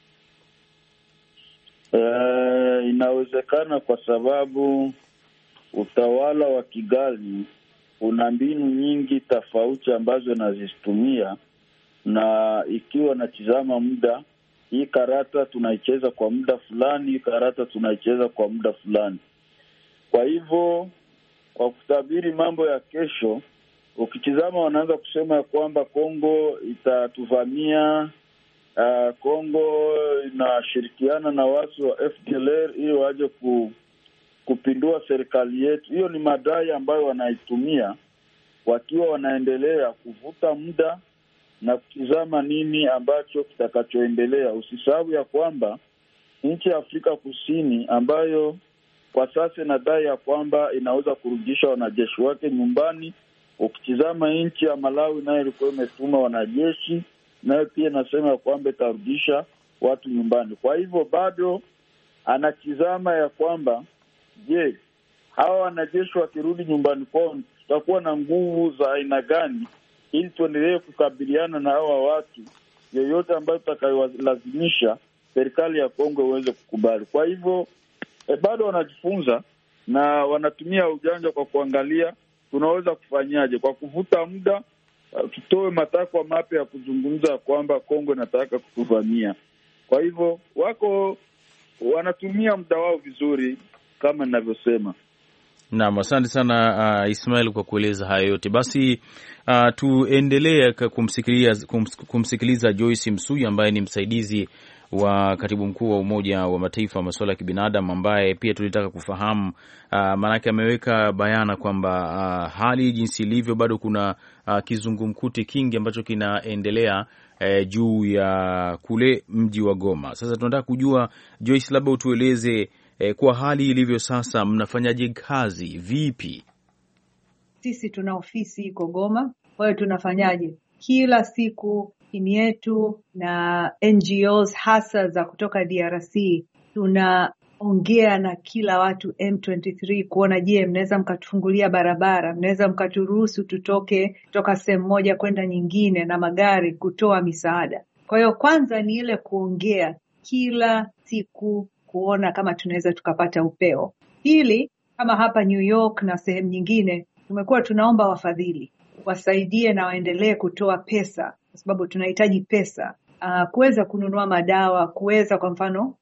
Inawezekana, kwa sababu utawala wa Kigali una mbinu nyingi tofauti ambazo nazitumia, na ikiwa natizama muda, hii karata tunaicheza kwa muda fulani, hii karata tunaicheza kwa muda fulani. Kwa hivyo, kwa kutabiri mambo ya kesho, ukitizama wanaanza kusema ya kwamba Kongo itatuvamia, Kongo inashirikiana na watu wa FDLR ili waje kupindua serikali yetu. Hiyo ni madai ambayo wanaitumia wakiwa wanaendelea kuvuta muda na kutizama nini ambacho kitakachoendelea. Usisahau ya kwamba nchi ya Afrika Kusini ambayo kwa sasa inadai ya kwamba inaweza kurudisha wanajeshi wake nyumbani. Ukitizama nchi ya Malawi nayo ilikuwa imetuma wanajeshi, nayo pia inasema ya kwamba itarudisha watu nyumbani. Kwa hivyo bado anatizama ya kwamba, je, hawa wanajeshi wakirudi nyumbani kwao tutakuwa na nguvu za aina gani ili tuendelee kukabiliana na hawa watu, yoyote ambayo tutakayolazimisha serikali ya Kongo iweze kukubali. Kwa hivyo bado wanajifunza na wanatumia ujanja kwa kuangalia tunaweza kufanyaje kwa kuvuta muda, tutoe matakwa mapya ya kuzungumza kwamba Kongo inataka kutuvamia. Kwa hivyo wanatumia muda wao vizuri kama ninavyosema. Naam, asante sana Ismail kwa kueleza hayo yote. Basi tuendelee kumsikiliza Joyce Msuya ambaye ni msaidizi wa katibu mkuu wa Umoja wa Mataifa wa masuala ya kibinadamu, ambaye pia tulitaka kufahamu maanake ameweka bayana kwamba hali jinsi ilivyo bado kuna kizungumkuti kingi ambacho kinaendelea juu ya kule mji wa Goma. Sasa tunataka kujua, Joyce, labda utueleze kwa hali ilivyo sasa, mnafanyaje kazi vipi? Sisi tuna ofisi iko Goma, kwa hiyo tunafanyaje? Kila siku timu yetu na NGOs hasa za kutoka DRC tunaongea na kila watu M23 kuona, je, mnaweza mkatufungulia barabara, mnaweza mkaturuhusu tutoke toka sehemu moja kwenda nyingine na magari kutoa misaada. Kwa hiyo kwanza ni ile kuongea kila siku kuona kama tunaweza tukapata upeo. Pili, kama hapa New York na sehemu nyingine, tumekuwa tunaomba wafadhili wasaidie na waendelee kutoa pesa, kwa sababu tunahitaji pesa kuweza kununua madawa, kuweza kwa mfano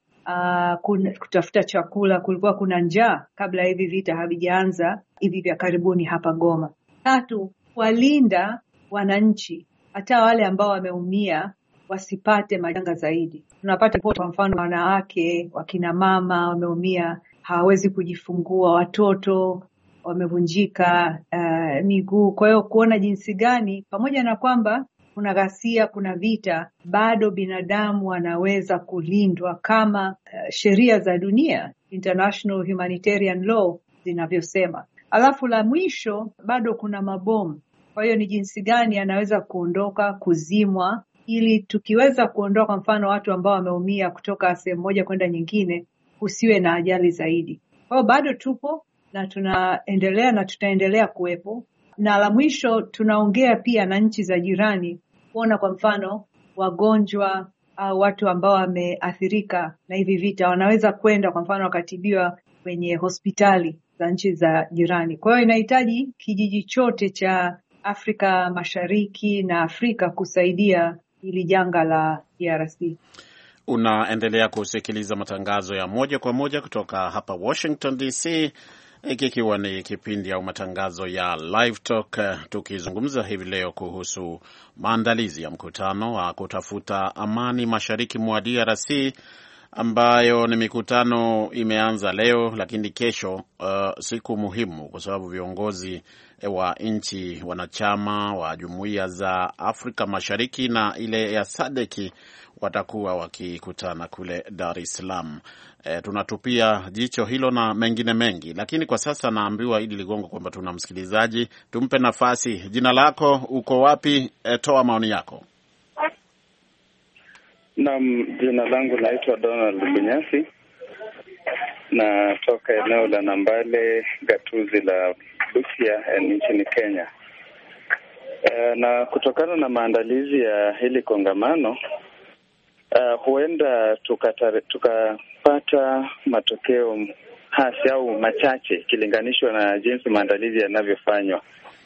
kutafuta chakula. Kulikuwa kuna njaa kabla hivi vita havijaanza hivi vya karibuni hapa Goma. Tatu, walinda wananchi, hata wale ambao wameumia wasipate majanga zaidi. Tunapata ripoti, kwa mfano wanawake, wakina mama wameumia, hawawezi kujifungua, watoto wamevunjika miguu. Kwa hiyo kuona jinsi gani, pamoja na kwamba kuna ghasia, kuna vita, bado binadamu wanaweza kulindwa kama sheria za dunia, international humanitarian law zinavyosema. Alafu la mwisho, bado kuna mabomu. Kwa hiyo ni jinsi gani anaweza kuondoka, kuzimwa, ili tukiweza kuondoa kwa mfano watu ambao wameumia kutoka sehemu moja kwenda nyingine, usiwe na ajali zaidi. Kwa hiyo bado tupo na tunaendelea na tutaendelea kuwepo. Na la mwisho, tunaongea pia na nchi za jirani kuona kwa mfano wagonjwa au watu ambao wameathirika na hivi vita wanaweza kwenda kwa mfano wakatibiwa kwenye hospitali za nchi za jirani. Kwa hiyo inahitaji kijiji chote cha Afrika Mashariki na Afrika kusaidia hili janga la DRC. Unaendelea kusikiliza matangazo ya moja kwa moja kutoka hapa Washington DC, ikiwa ni kipindi au matangazo ya Live Talk, tukizungumza hivi leo kuhusu maandalizi ya mkutano wa kutafuta amani mashariki mwa DRC, ambayo ni mikutano imeanza leo, lakini kesho siku muhimu kwa sababu viongozi wa nchi wanachama wa jumuiya za Afrika Mashariki na ile ya SADC watakuwa wakikutana kule Dar es Salaam. Tunatupia jicho hilo na mengine mengi, lakini kwa sasa naambiwa Idi Ligongo kwamba tuna msikilizaji. Tumpe nafasi. Jina lako, uko wapi? Toa maoni yako. Naam, jina langu naitwa Donald Bunyasi, natoka eneo la Nambale, gatuzi la Busia nchini Kenya. Na kutokana na maandalizi ya hili kongamano, huenda tukapata matokeo hasi au machache kilinganishwa na jinsi maandalizi yanavyofanywa.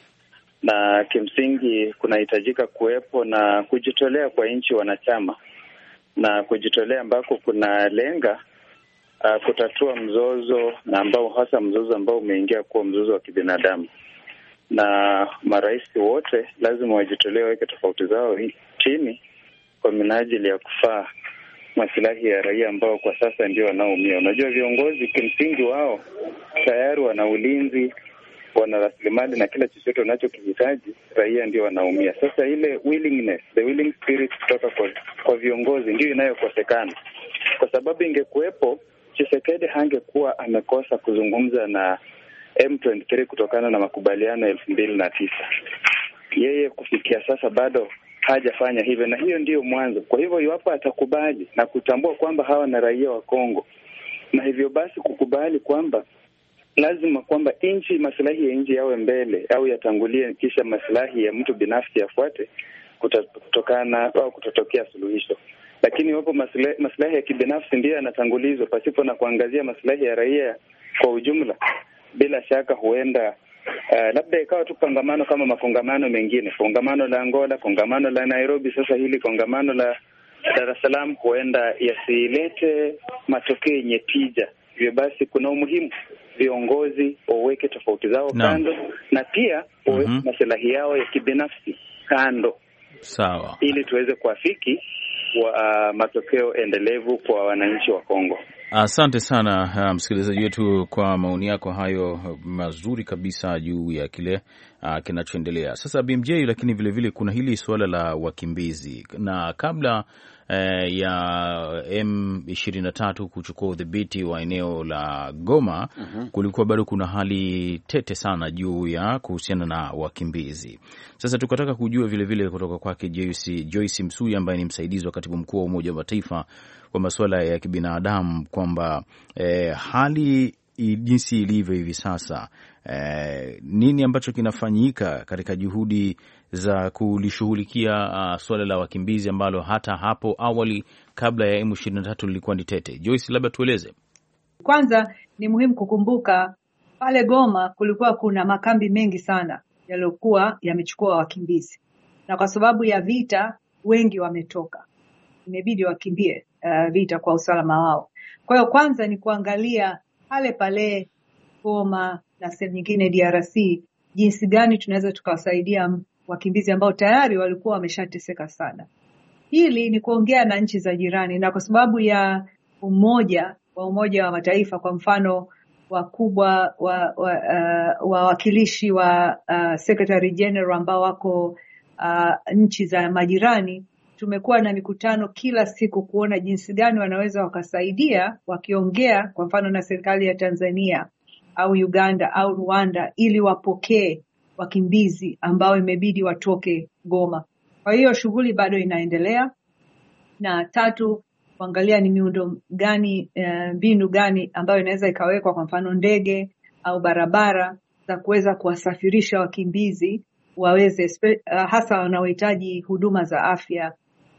Na kimsingi kunahitajika kuwepo na kujitolea kwa nchi wanachama, na kujitolea ambako kuna lenga kutatua mzozo na ambao hasa mzozo ambao umeingia kuwa mzozo wa kibinadamu. Na marais wote lazima wajitolee, waweke tofauti zao chini kwa minajili ya kufaa maslahi ya raia ambao kwa sasa ndio wanaoumia. Unajua, viongozi kimsingi wao tayari wana ulinzi, wana rasilimali na kila chochote wanachokihitaji, raia ndio wanaumia. Sasa ile willingness, the willing spirit kutoka kwa viongozi ndio inayokosekana. Kwa sababu ingekuwepo, Tshisekedi hangekuwa amekosa kuzungumza na M23 kutokana na makubaliano 2009. Yeye kufikia sasa bado hajafanya hivyo, na hiyo ndiyo mwanzo. Kwa hivyo iwapo atakubali na kutambua kwamba hawa na raia wa Kongo, na hivyo basi kukubali kwamba lazima kwamba nchi, maslahi ya nchi yawe mbele au yatangulie, kisha maslahi ya mtu binafsi yafuate, kutokana au kutotokea suluhisho. Lakini iwapo maslahi ya kibinafsi ndiyo yanatangulizwa pasipo na kuangazia maslahi ya raia kwa ujumla, bila shaka huenda labda ikawa tu kongamano kama makongamano mengine, kongamano la Angola, kongamano la Nairobi, sasa hili kongamano la Dar es Salaam, huenda yasilete matokeo yenye tija. Hivyo basi kuna umuhimu viongozi waweke tofauti zao kando, na pia waweke maslahi yao ya kibinafsi kando, sawa, ili tuweze kuafiki matokeo endelevu kwa wananchi wa Kongo. Asante sana msikilizaji wetu kwa maoni yako hayo mazuri kabisa juu ya kile kinachoendelea sasa BMJ. Lakini vile kuna hili suala la wakimbizi, na kabla ya M23 kuchukua udhibiti wa eneo la Goma, kulikuwa bado kuna hali tete sana juu ya kuhusiana na wakimbizi. Sasa tukataka kujua vile kutoka kwake Joyce Msuya ambaye ni msaidizi wa katibu mkuu wa Umoja wa Mataifa kwa masuala ya kibinadamu kwamba hali jinsi ilivyo hivi sasa, nini ambacho kinafanyika katika juhudi za kulishughulikia suala la wakimbizi ambalo hata hapo awali kabla ya M23 lilikuwa ni tete. Joyce, labda tueleze. Kwanza ni muhimu kukumbuka pale Goma kulikuwa kuna makambi mengi sana yaliokuwa yamechukua wakimbizi, na kwa sababu ya vita wengi wametoka, imebidi wakimbie vita kwa usalama wao. Kwa hiyo kwanza ni kuangalia pale Goma na sehemu nyingine DRC, jinsi gani tunaweza tukawasaidia wakimbizi ambao tayari walikuwa wameshateseka sana. Hili ni kuongea na nchi za jirani, na kwa sababu ya Umoja wa Mataifa, kwa mfano wakubwa wawakilishi wa Secretary General ambao wako nchi za majirani, tumekuwa na mikutano kila siku kuona jinsi gani wanaweza wakasaidia, wakiongea kwa mfano na serikali ya Tanzania au Uganda au Rwanda, ili wapokee wakimbizi ambao imebidi watoke Goma. Kwa hiyo shughuli bado inaendelea. Na tatu, kuangalia ni miundo gani, mbinu gani ambayo inaweza ikawekwa, kwa mfano ndege au barabara za kuweza kuwasafirisha wakimbizi waweze, hasa wanaohitaji huduma za afya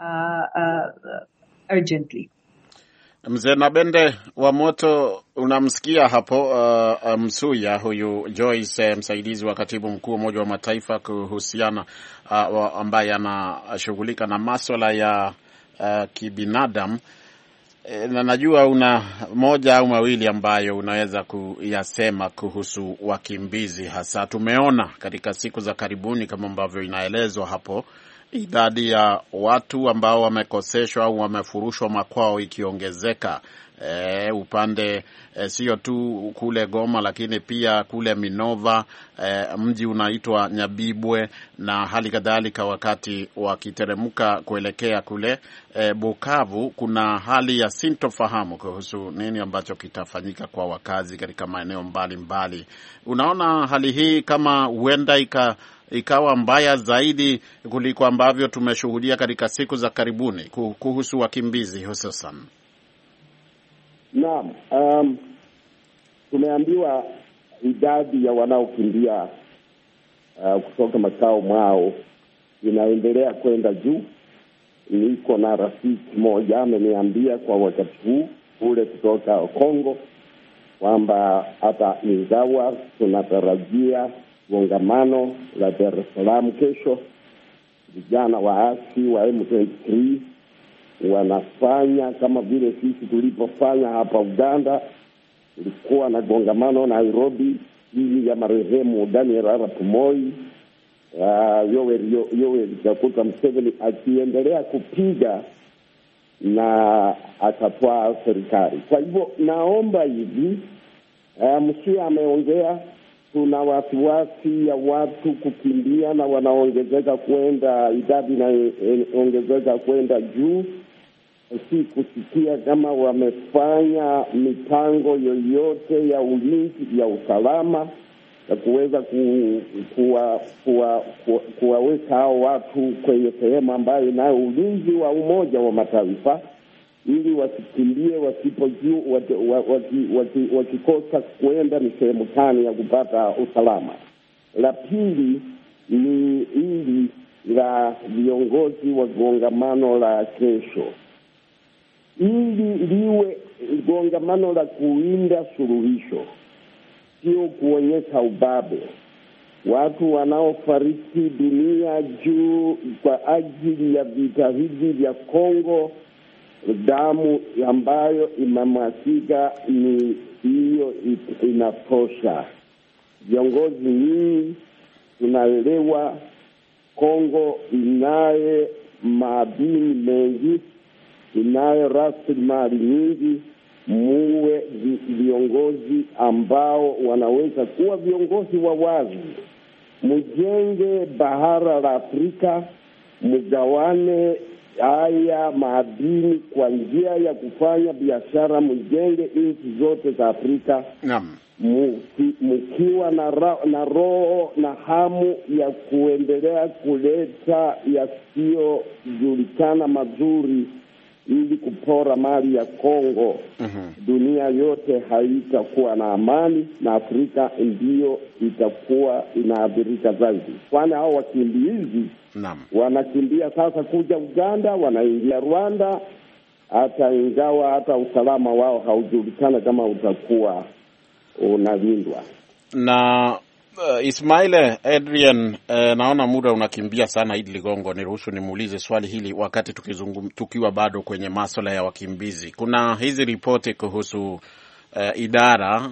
urgently. Mzee Nabende wa Moto, unamsikia hapo Msuya huyu Joyce, msaidizi wa katibu mkuu wa Umoja wa Mataifa kuhusiana ambaye anashughulika na masuala ya kibinadamu. Na najua una moja au mawili ambayo unaweza kuyasema kuhusu wakimbizi. Hasa tumeona katika siku za karibuni, kama ambavyo inaelezwa hapo, idadi ya watu ambao wamekoseshwa au wamefurushwa makwao ikiongezeka upande sio tu kule Goma lakini pia kule Minova, mji unaitwa Nyabibwe, na hali kadhalika wakati wakiteremka kuelekea kule Bukavu, kuna hali ya sintofahamu kuhusu nini ambacho kitafanyika kwa wakazi katika maeneo mbalimbali. Unaona hali hii kama huenda ikawa mbaya zaidi kuliko ambavyo tumeshuhudia katika siku za karibuni kuhusu wakimbizi hususan? Naam, tumeambiwa idadi ya wanaokimbia kutoka makao mwao inaendelea kwenda juu. Niko na rafiki moja ameniambia kwa wakati huu ule kutoka Kongo kwamba hata ingawa tunatarajia kongamano la Dar es Salaam kesho, vijana waasi wa M23 wanafanya kama vile sisi tulipofanya hapa Uganda. Ilikuwa na kongamano Nairobi ili ya marehemu Daniel Arap Moi, Yoweri Kaguta Museveni akiendelea kupiga na akatwaa serikali. Kwa hivyo naomba hivi, Msia ameongea, tuna wasiwasi ya watu kukimbia na wanaongezeka kwenda, idadi inaongezeka kwenda juu. Si kusikia kama wamefanya mipango yoyote ya ulinzi ya usalama ya kuweza kuwaweka hao watu kwenye sehemu ambayo inayo ulinzi wa Umoja wa Mataifa ili wasikimbie wakikosa kuenda ni sehemu gani ya kupata usalama. La pili ni hili la viongozi wa kongamano la kesho, ili liwe kongamano la kuinda suluhisho, sio kuonyesha ubabe. Watu wanaofariki dunia juu kwa ajili ya vita hivi vya Kongo, damu ambayo imemwagika ni hiyo inatosha. Viongozi nyinyi tunaelewa Kongo inaye madini mengi, inayo rasilimali nyingi. Muwe viongozi ambao wanaweza kuwa viongozi wa wazi. Mjenge bahara la Afrika, mgawane haya madini kwa njia ya kufanya biashara. Mjenge nchi zote za Afrika. Naam. Mkiwa na roho na hamu ya kuendelea kuleta yasiyojulikana mazuri ili kupora mali ya Kongo. Dunia yote haitakuwa na amani, na Afrika ndiyo itakuwa inaathirika zaidi. Kwani hao wakimbizi wanakimbia sasa kuja Uganda, wanaingia Rwanda, hata ingawa hata usalama wao haujulikana kama utakuwa unalindwa. Na Ismail Adrian, naona muda unakimbia sana. Idi Ligongo, niruhusu nimuulize swali hili wakati tukiwa bado kwenye masuala ya wakimbizi. Kuna hizi ripoti kuhusu idara,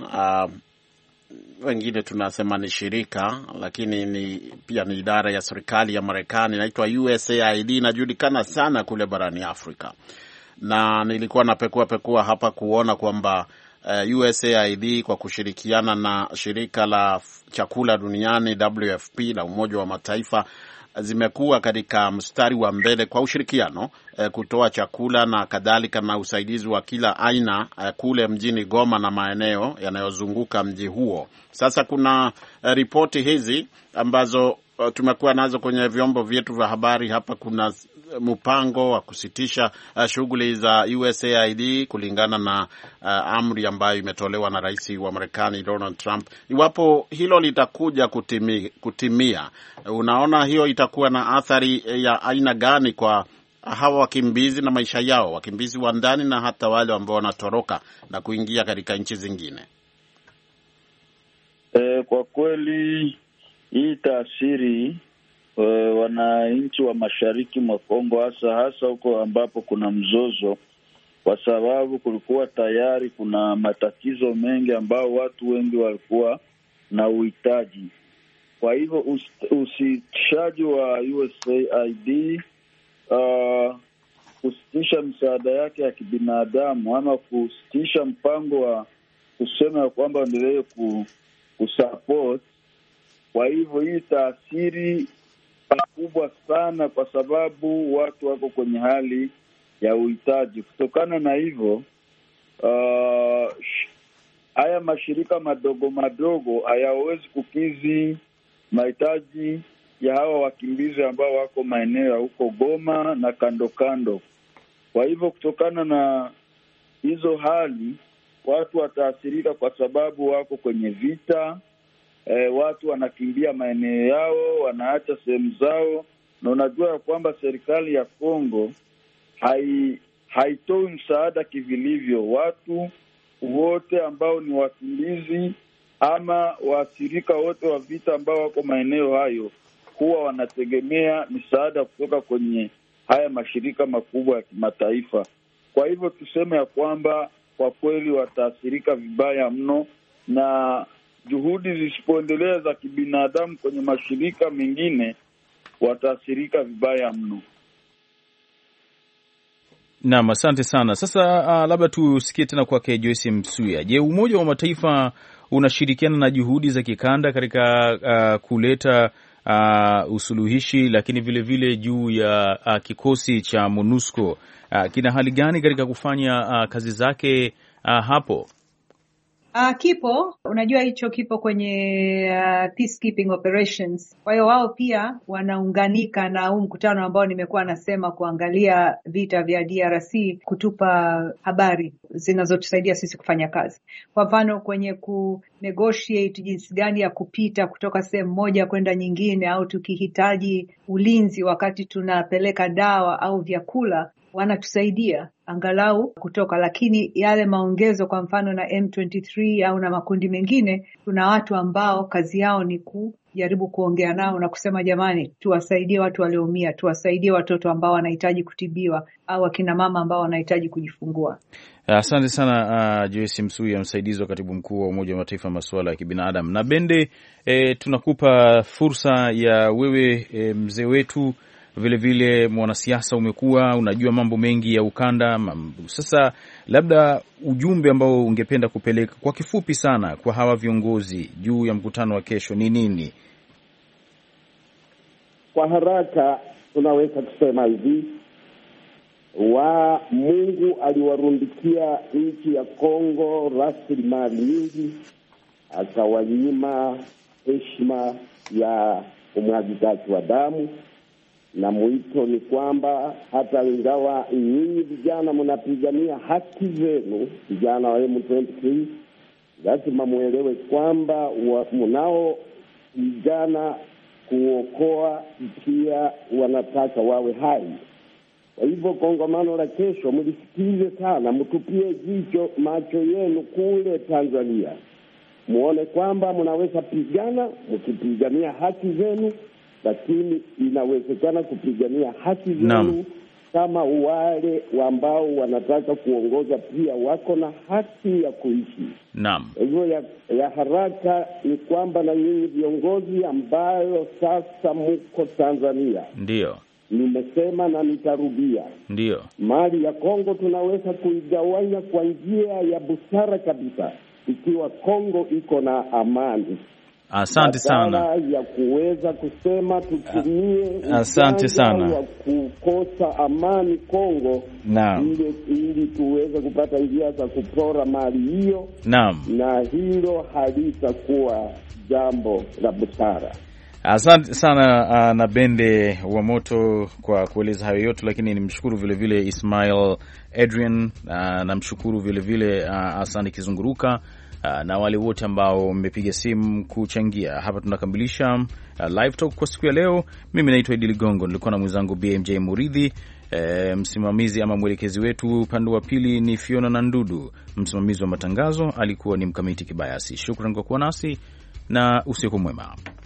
wengine tunasema ni shirika, lakini pia ni idara ya serikali ya Marekani, inaitwa USAID, inajulikana sana kule barani Afrika. Na nilikuwa napekua hapa kuona kwamba USAID kwa kushirikiana na shirika la chakula duniani WFP na Umoja wa Mataifa zimekuwa katika mstari wa mbele kwa ushirikiano kutoa chakula na kadhalika na usaidizi wa kila aina kule mjini Goma na maeneo yanayozunguka mji huo. Sasa kuna ripoti hizi ambazo tumekuwa nazo kwenye vyombo vyetu vya habari hapa. Kuna mpango wa kusitisha shughuli za USAID kulingana na amri ambayo imetolewa na Rais wa Marekani Donald Trump. Iwapo hilo litakuja kutimia, unaona hiyo itakuwa na athari ya aina gani kwa hawa wakimbizi na maisha yao, wakimbizi wa ndani na hata wale ambao wanatoroka na kuingia katika nchi zingine? Kwa kweli hii taasiri wananchi wa mashariki mwa Kongo, hasa huko ambapo kuna mzozo, kwa sababu kulikuwa tayari kuna matatizo mengi ambao watu wengi walikuwa na uhitaji. Kwa hivyo usitishaji wa USAID kusitisha misaada yake ya kibinadamu ama kusitisha mpango wa kusema ya kwamba endelee kusupport. Kwa hivyo hii taathiri pakubwa sana, kwa sababu watu wako kwenye hali ya uhitaji. Kutokana na hivyo haya mashirika madogo madogo hayawezi kukidhi mahitaji ya hawa wakimbizi ambao wako maeneo ya huko Goma na kando kando. Kwa hivyo kutokana na hizo hali, watu wataathirika kwa sababu wako kwenye vita. Watu wanakimbia maeneo yao, wanaacha sehemu zao, na unajua ya kwamba serikali ya Kongo haitoi msaada kivilivyo. Watu wote ambao ni wakimbizi ama waathirika wote wa vita ambao wako maeneo hayo huwa wanategemea misaada kutoka kwenye haya mashirika makubwa ya kimataifa. Kwa hivyo tuseme ya kwamba kwa kweli wataathirika vibaya mno, na juhudi zisipoendelea za kibinadamu kwenye mashirika mengine wataathirika vibaya mno. Naam, asante sana. Sasa labda tusikie tena kwake Joyce Msuya. Je, Umoja wa Mataifa unashirikiana na juhudi za kikanda katika kuleta usuluhishi, lakini vile vile juu ya kikosi cha MONUSCO kina hali gani katika kufanya kazi zake hapo? Kipo, unajua hicho kipo kwenye peacekeeping operations. Kwa hiyo wao pia wanaunganika na huu mkutano ambao nimekuwa nasema kuangalia vita vya DRC, kutupa habari zinazotusaidia sisi kufanya kazi. Kwa mfano kwenye negotiate jinsi gani ya kupita kutoka sehemu moja kwenda nyingine, au tukihitaji ulinzi wakati tunapeleka dawa au vyakula, wanatusaidia angalau kutoka. Lakini yale maongezo, kwa mfano na M23 au na makundi mengine, tuna watu ambao kazi yao ni kujaribu kuongea nao na kusema jamani, tuwasaidie watu walioumia, tuwasaidie watoto ambao wanahitaji kutibiwa, au akina mama ambao wanahitaji kujifungua. Asante sana Joyce Msuya, msaidizi wa katibu mkuu wa Umoja wa Mataifa masuala ya kibinadamu. Na Bende, tunakupa fursa ya wewe, mzee wetu, vile vile mwanasiasa, umekuwa unajua mambo mengi ya ukanda. Sasa labda ujumbe ambao ungependa kupeleka kwa kifupi sana kwa hawa viongozi juu ya mkutano wa kesho ni nini? Kwa haraka tunaweza kusema hivi: Mungu aliwarundikia nchi ya Kongo rasilimali nyingi, akawanyima heshima ya umwagikaji wa damu. Na mwito ni kwamba hata ingawa nyinyi vijana mnapigania haki zenu, vijana wa M23, lazima muelewe kwamba mnao vijana kuokoa pia wanataka wawe hai. Kwa hivyo kongamano la kesho mlisikize sana, mtupie jicho macho yenu kule Tanzania, muone kwamba mnaweza pigana mkipigania haki zenu, lakini inawezekana kupigania haki zenu kama wale ambao wanataka kuongoza pia wako na haki ya kuishi. Naam. Hivyo ya haraka ni kwamba na nyinyi viongozi ambayo sasa mko Tanzania, ndio nimesema na nitarudia, ndio mali ya Kongo tunaweza kuigawanya kwa njia ya busara kabisa, ikiwa Kongo iko na amani. Asante sana ya kuweza kusema tutumie asante sana wa kukosa amani Kongo, ili tuweze kupata njia za kupora mali hiyo. Naam. Na hilo halitakuwa jambo la busara. Asante sana na Bende wa Moto kwa kueleza hayo yote, lakini nimshukuru vile vile Ismail Adrian, namshukuru vile vile Asani Kizunguruka na wale wote ambao mmepiga simu kuchangia. Hapa tunakamilisha live talk kwa siku ya leo. Mimi naitwa Idi Ligongo, nilikuwa na mwenzangu BMJ Muridhi. Msimamizi ama mwelekezi wetu upande wa pili ni Fiona na Ndudu. Msimamizi wa matangazo alikuwa ni Mkamiti Kibayasi. Shukrani kwa kuwa nasi na usiku mwema.